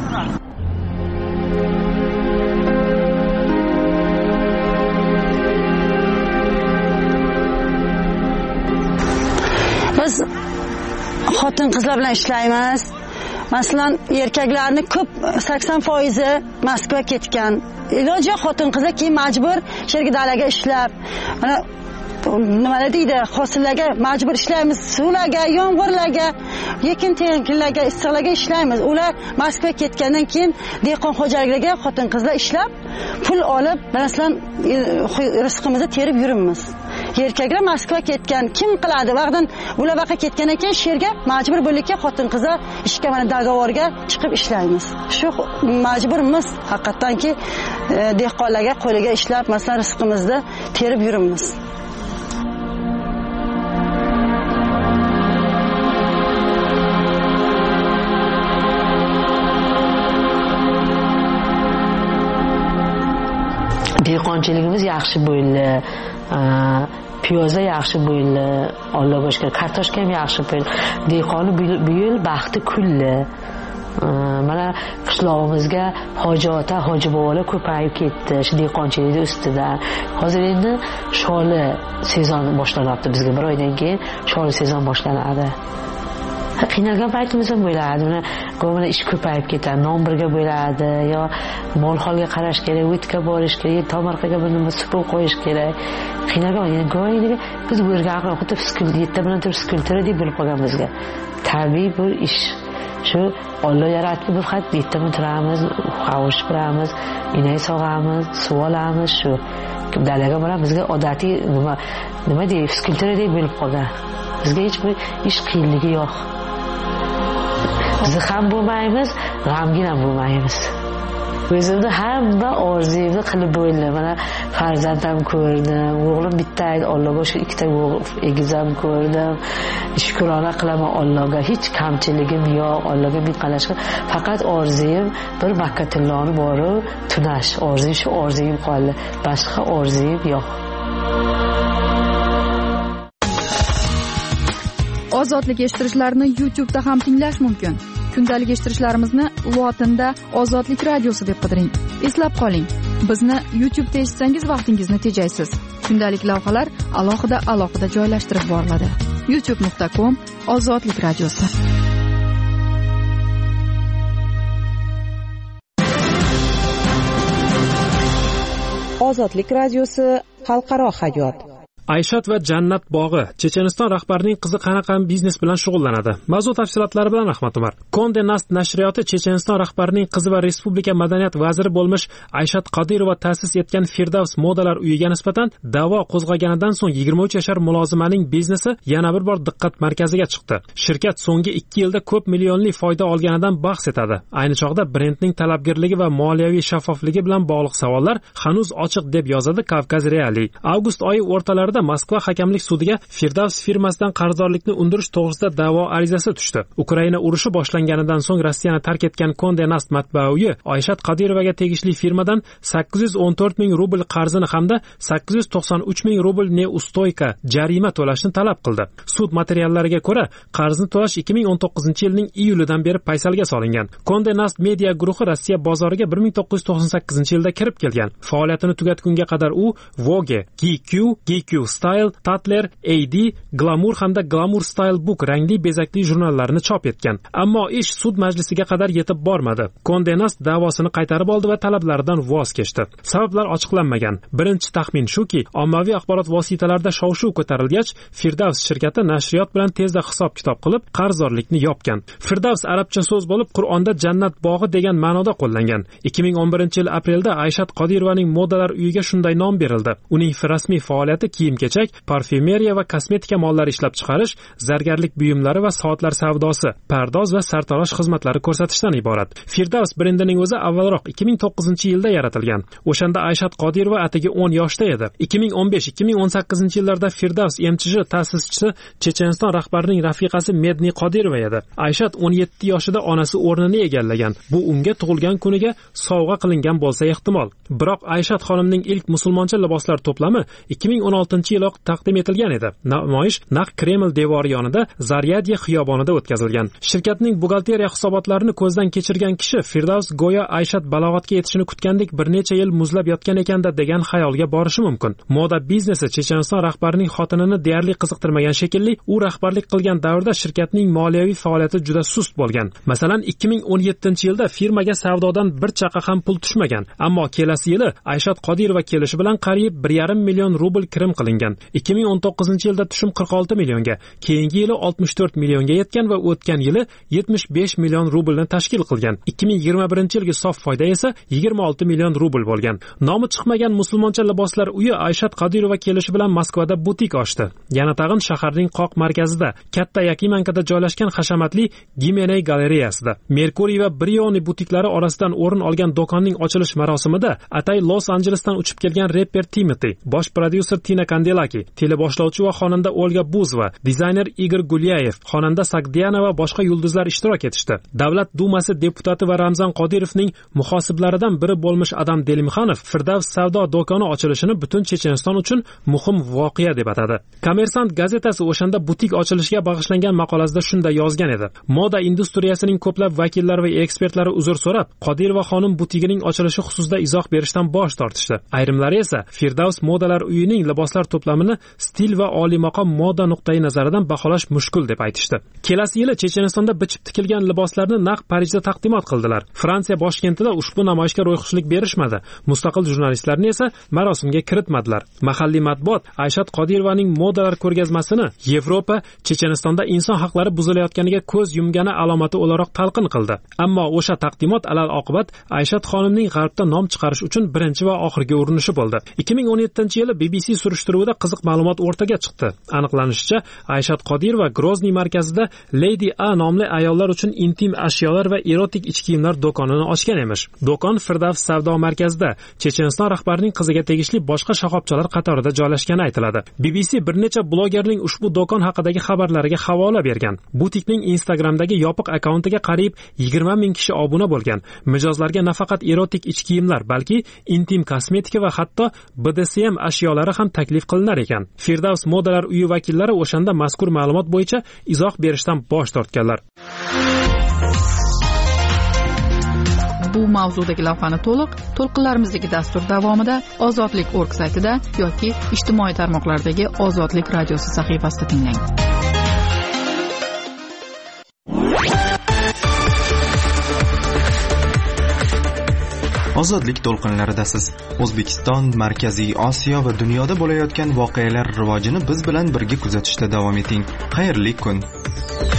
Biz xotin qizlar bilan ishlaymiz. Masalan, erkaklarning ko'p 80% Moskva ketgan. Iloji xotin qizlar keyin majbur sherga dalaga ishlab, mana nimalar deydi, hosillarga majbur ishlaymiz, suvlarga, yomg'irlarga, ekin tenkinlarga, issiqlarga ishlaymiz. Ular Moskva ketgandan keyin dehqon xo'jaliklarga xotin qizlar ishlab, pul olib, masalan, rizqimizni terib yuribmiz. Erkaklar Moskva ketgan, kim qiladi? Vaqtdan ular vaqa ketgandan keyin sherga majbur bo'likka xotin qizlar ishga mana dogovorga chiqib ishlaymiz. Shu majburmiz haqiqatanki dehqonlarga qo'liga ishlab, masalan, rizqimizni terib yuribmiz. Dehqonchiligimiz yaxshi bo'ldi. Piyoza yaxshi bo'ldi. Allohga shukr. Kartoshka ham yaxshi bo'ldi. Dehqoni bu yil baxti kulli. Mana qishlog'imizga hoji ota, hoji bobolar ko'payib ketdi. Shu dehqonchilikning ustida. Hozir endi sholi sezon boshlanyapti bizga. Bir oydan keyin sholi sezon boshlanadi. Qiynalgan paytimiz ham bo'ladi. Mana ish ko'payib ketadi. Non birga bo'ladi, yo mol holga qarash kerak, o'tga borish kerak, tomorqaga bir nima sup qo'yish kerak. Qiynalgan, go'yniga biz o'rganib xuddi yetti bilan turib skulptura deb bilib qolgan bizga. Tabiiy bir ish. Shu Alloh yaratdi, biz faqat yetti bilan turamiz, havush qilamiz, inay sog'amiz, suv olamiz, shu dalaga boramiz. Bizga odatiy nima deydi, skulptura deb bilib qolgan. Bizga hech bir ish qiyinligi yo'q. Biz ham bo'lmaymiz, g'amgin ham bo'lmaymiz. o'zimni hamma orzuyimni qilib bo'ldim. Mana farzandam ko'rdim, o'g'lim bitta edi, Allohga shu ikkita egizam ko'rdim. Shukrona qilaman Allohga, hech kamchiligim yo'q, Allohga ming qalashqa. Faqat orzuyim bir Makkatilloni borib tunash, orzuyim shu orzuyim qoldi. Boshqa orzuyim yo'q. Ozodlik eshittirishlarni YouTube'da ham tinglash mumkin. Kundalik eshittirishlarimizni lotinda Ozodlik radiosi deb qidiring. Eslab qoling, bizni YouTube'da eshitsangiz vaqtingizni tejaysiz. Kundalik lavhalar alohida joylashtirib boriladi. youtube.com/Ozodlik radiosi. Ozodlik radiosi xalqaro hayot. Ayshat va Jannat bog'i. Checheniston rahbarining qizi qanaqa biznes bilan shug'ullanadi? Mavzu tafsilotlari bilan Rahmat Umar. Konde Nast nashriyoti Checheniston rahbarining qizi va respublika madaniyat vaziri bo'lmish Ayshat Qodirova ta'sis etgan Firdavs modalar uyiga nisbatan da'vo qo'zg'aganidan so'ng 23 yashar mulozimaning biznesi yana bir bor diqqat markaziga chiqdi. Shirkat so'nggi 2 yilda ko'p millionli foyda olganidan bahs etadi. Ayni chog'da brendning talabgirligi va moliyaviy shaffofligi bilan bog'liq savollar hanuz ochiq deb yozadi Kavkaz Reali. Avgust oyi o'rtalarida Moskva hakamlik sudiga Firdavs firmasidan qarzdorlikni undirish to'g'risida da'vo arizasi tushdi. Ukraina urushi boshlanganidan so'ng Rossiyani tark etgan Konde Nast matbaa uyi Ayshat Qodirovaga tegishli firmadan 814 ming rubl qarzini hamda 893 ming rubl neustoyka jarima to'lashni talab qildi. Sud materiallariga ko'ra, qarzni to'lash 2019-yilning iyulidan beri paysalga solingan. Konde Nast media guruhi Rossiya bozoriga 1998-yilda kirib kelgan. Faoliyatini tugatgunga qadar u Vogue, GQ Style, Tatler, AD, Glamour hamda Glamour Style Book rangli bezakli jurnallarini chop etgan. Ammo ish sud majlisiga qadar yetib bormadi. Konde Nast da'vosini qaytarib oldi va talablaridan voz kechdi. Sabablar ochiqlanmagan. Birinchi taxmin shuki, ommaviy axborot vositalarida shov-shuv ko'tarilgach, Firdavs shirkati nashriyot bilan tezda hisob-kitob qilib, qarzdorlikni yopgan. Firdavs arabcha so'z bo'lib, Qur'onda jannat bog'i degan ma'noda qo'llangan. 2011-yil aprelda Ayshat Qodirovaning modalar uyiga shunday nom berildi. Uning rasmiy faoliyati kiyim-kechak, parfyumeriya va kosmetika mollari ishlab chiqarish, zargarlik buyumlari va soatlar savdosi, pardoz va sartarosh xizmatlari ko'rsatishdan iborat. Firdavs brendining o'zi avvalroq 2009-yilda yaratilgan. O'shanda Ayshat Qodirova atigi 10 yoshda edi. 2015-2018-yillarda Firdavs MChJ ta'sischisi Checheniston rahbarining rafiqasi Medni Qodirova edi. Ayshat 17 yoshida onasi o'rnini egallagan. Bu unga tug'ilgan kuniga sovg'a qilingan bo'lsa ehtimol. Biroq Ayshat xonimning ilk musulmoncha liboslar to'plami 2016-yiloq taqdim etilgan edi. Namoyish naq Kreml devori yonida Zaryadye xiyobonida o'tkazilgan. Shirkatning buxgalteriya hisobotlarini ko'zdan kechirgan kishi Firdavs go'yo Ayshat balog'atga yetishini kutgandek bir necha yil muzlab yotgan ekanda degan xayolga borishi mumkin. Moda biznesi Checheniston rahbarining xotinini deyarli qiziqtirmagan shekilli, u rahbarlik qilgan davrda shirkatning moliyaviy faoliyati juda sust bo'lgan. Masalan, 2017-yilda firmaga savdodan bir chaqa ham pul tushmagan, ammo kelasi yili Ayshat Qodirova kelishi bilan qariyb 1,5 million rubl kirim qilingan. 2019-yilda tushum 46 millionga, keyingi yili 64 millionga yetgan va o'tgan yili 75 million rublni tashkil qilgan. 2021-yilgi sof foyda esa 26 million rubl bo'lgan. Nomi chiqmagan musulmoncha liboslar uyi Ayshat Qodirova kelishi bilan Moskvada butik ochdi. Yana tag'in shaharning qoq markazida, katta Yakimankada joylashgan hashamatli Gimeney galereyasida. Mercury va Brioni butiklari orasidan o'rin olgan do'konning ochilish marosimida atay Los Anjelesdan uchib kelgan rapper Timothy, bosh prodyuser Tina Kandelaki, teleboshlovchi va xonanda Olga Buzova, dizayner Igor Gulyayev, xonanda Sagdiana va boshqa yulduzlar ishtirok etishdi. Davlat dumasi deputati va Ramzan Qodirovning muhosiblaridan biri bo'lmish Adam Delimxanov Firdavs savdo do'koni ochilishini butun Checheniston uchun muhim voqea deb atadi. Kommersant gazetasi o'shanda butik ochilishiga bag'ishlangan maqolasida shunday yozgan edi. Moda industriyasining ko'plab vakillari va ekspertlari uzr so'rab, Qodirova xonim butigining ochilishi xususida izoh berishdan bosh tortishdi. Ayrimlari esa Firdavs modalar uyining liboslar to'plamini stil va oliy maqom moda nuqtai nazaridan baholash mushkul deb aytishdi. Kelasi yili Chechenistonda bichib tikilgan liboslarni naq Parijda taqdimot qildilar. Fransiya boshkentida ushbu namoyishga ro'yxatchilik berishmadi. Mustaqil jurnalistlarni esa marosimga kiritmadilar. Mahalliy matbuot Ayshat Qodirovaning modalar ko'rgazmasini Yevropa Chechenistonda inson haqlari buzilayotganiga ko'z yumgani alomati o'laroq talqin qildi. Ammo o'sha taqdimot alal oqibat Ayshat xonimning g'arbda nom chiqarish uchun birinchi va oxirgi urinishi bo'ldi. 2017-yili BBC surishtiruv teruvida qiziq ma'lumot o'rtaga chiqdi. Aniqlanishicha, Ayshat Qodirova Grozniy markazida Lady A nomli ayollar uchun intim ashyolar va erotik ichki kiyimlar do'konini ochgan emish. Do'kon Firdavs savdo markazida Checheniston rahbarining qiziga tegishli boshqa shoxobchalar qatorida joylashgani aytiladi. BBC bir necha blogerning ushbu do'kon haqidagi xabarlariga havola bergan. Butikning Instagramdagi yopiq akkauntiga qariyb 20 ming kishi obuna bo'lgan. Mijozlarga nafaqat erotik ichki kiyimlar, balki intim kosmetika va hatto BDSM ashyolari ham taklif qilinar ekan. Firdavs modalar uyi vakillari o'shanda mazkur ma'lumot bo'yicha izoh berishdan bosh tortganlar. Bu mavzudagi lavhani to'lqinlarimizdagi dastur davomida ozodlik.org saytida yoki ijtimoiy tarmoqlardagi Ozodlik radiosi sahifasida tinglang. Ozodlik to'lqinlaridasiz. O'zbekiston, Markaziy Osiyo va dunyoda bo'layotgan voqealar rivojini biz bilan birga kuzatishda davom eting. Xayrli kun.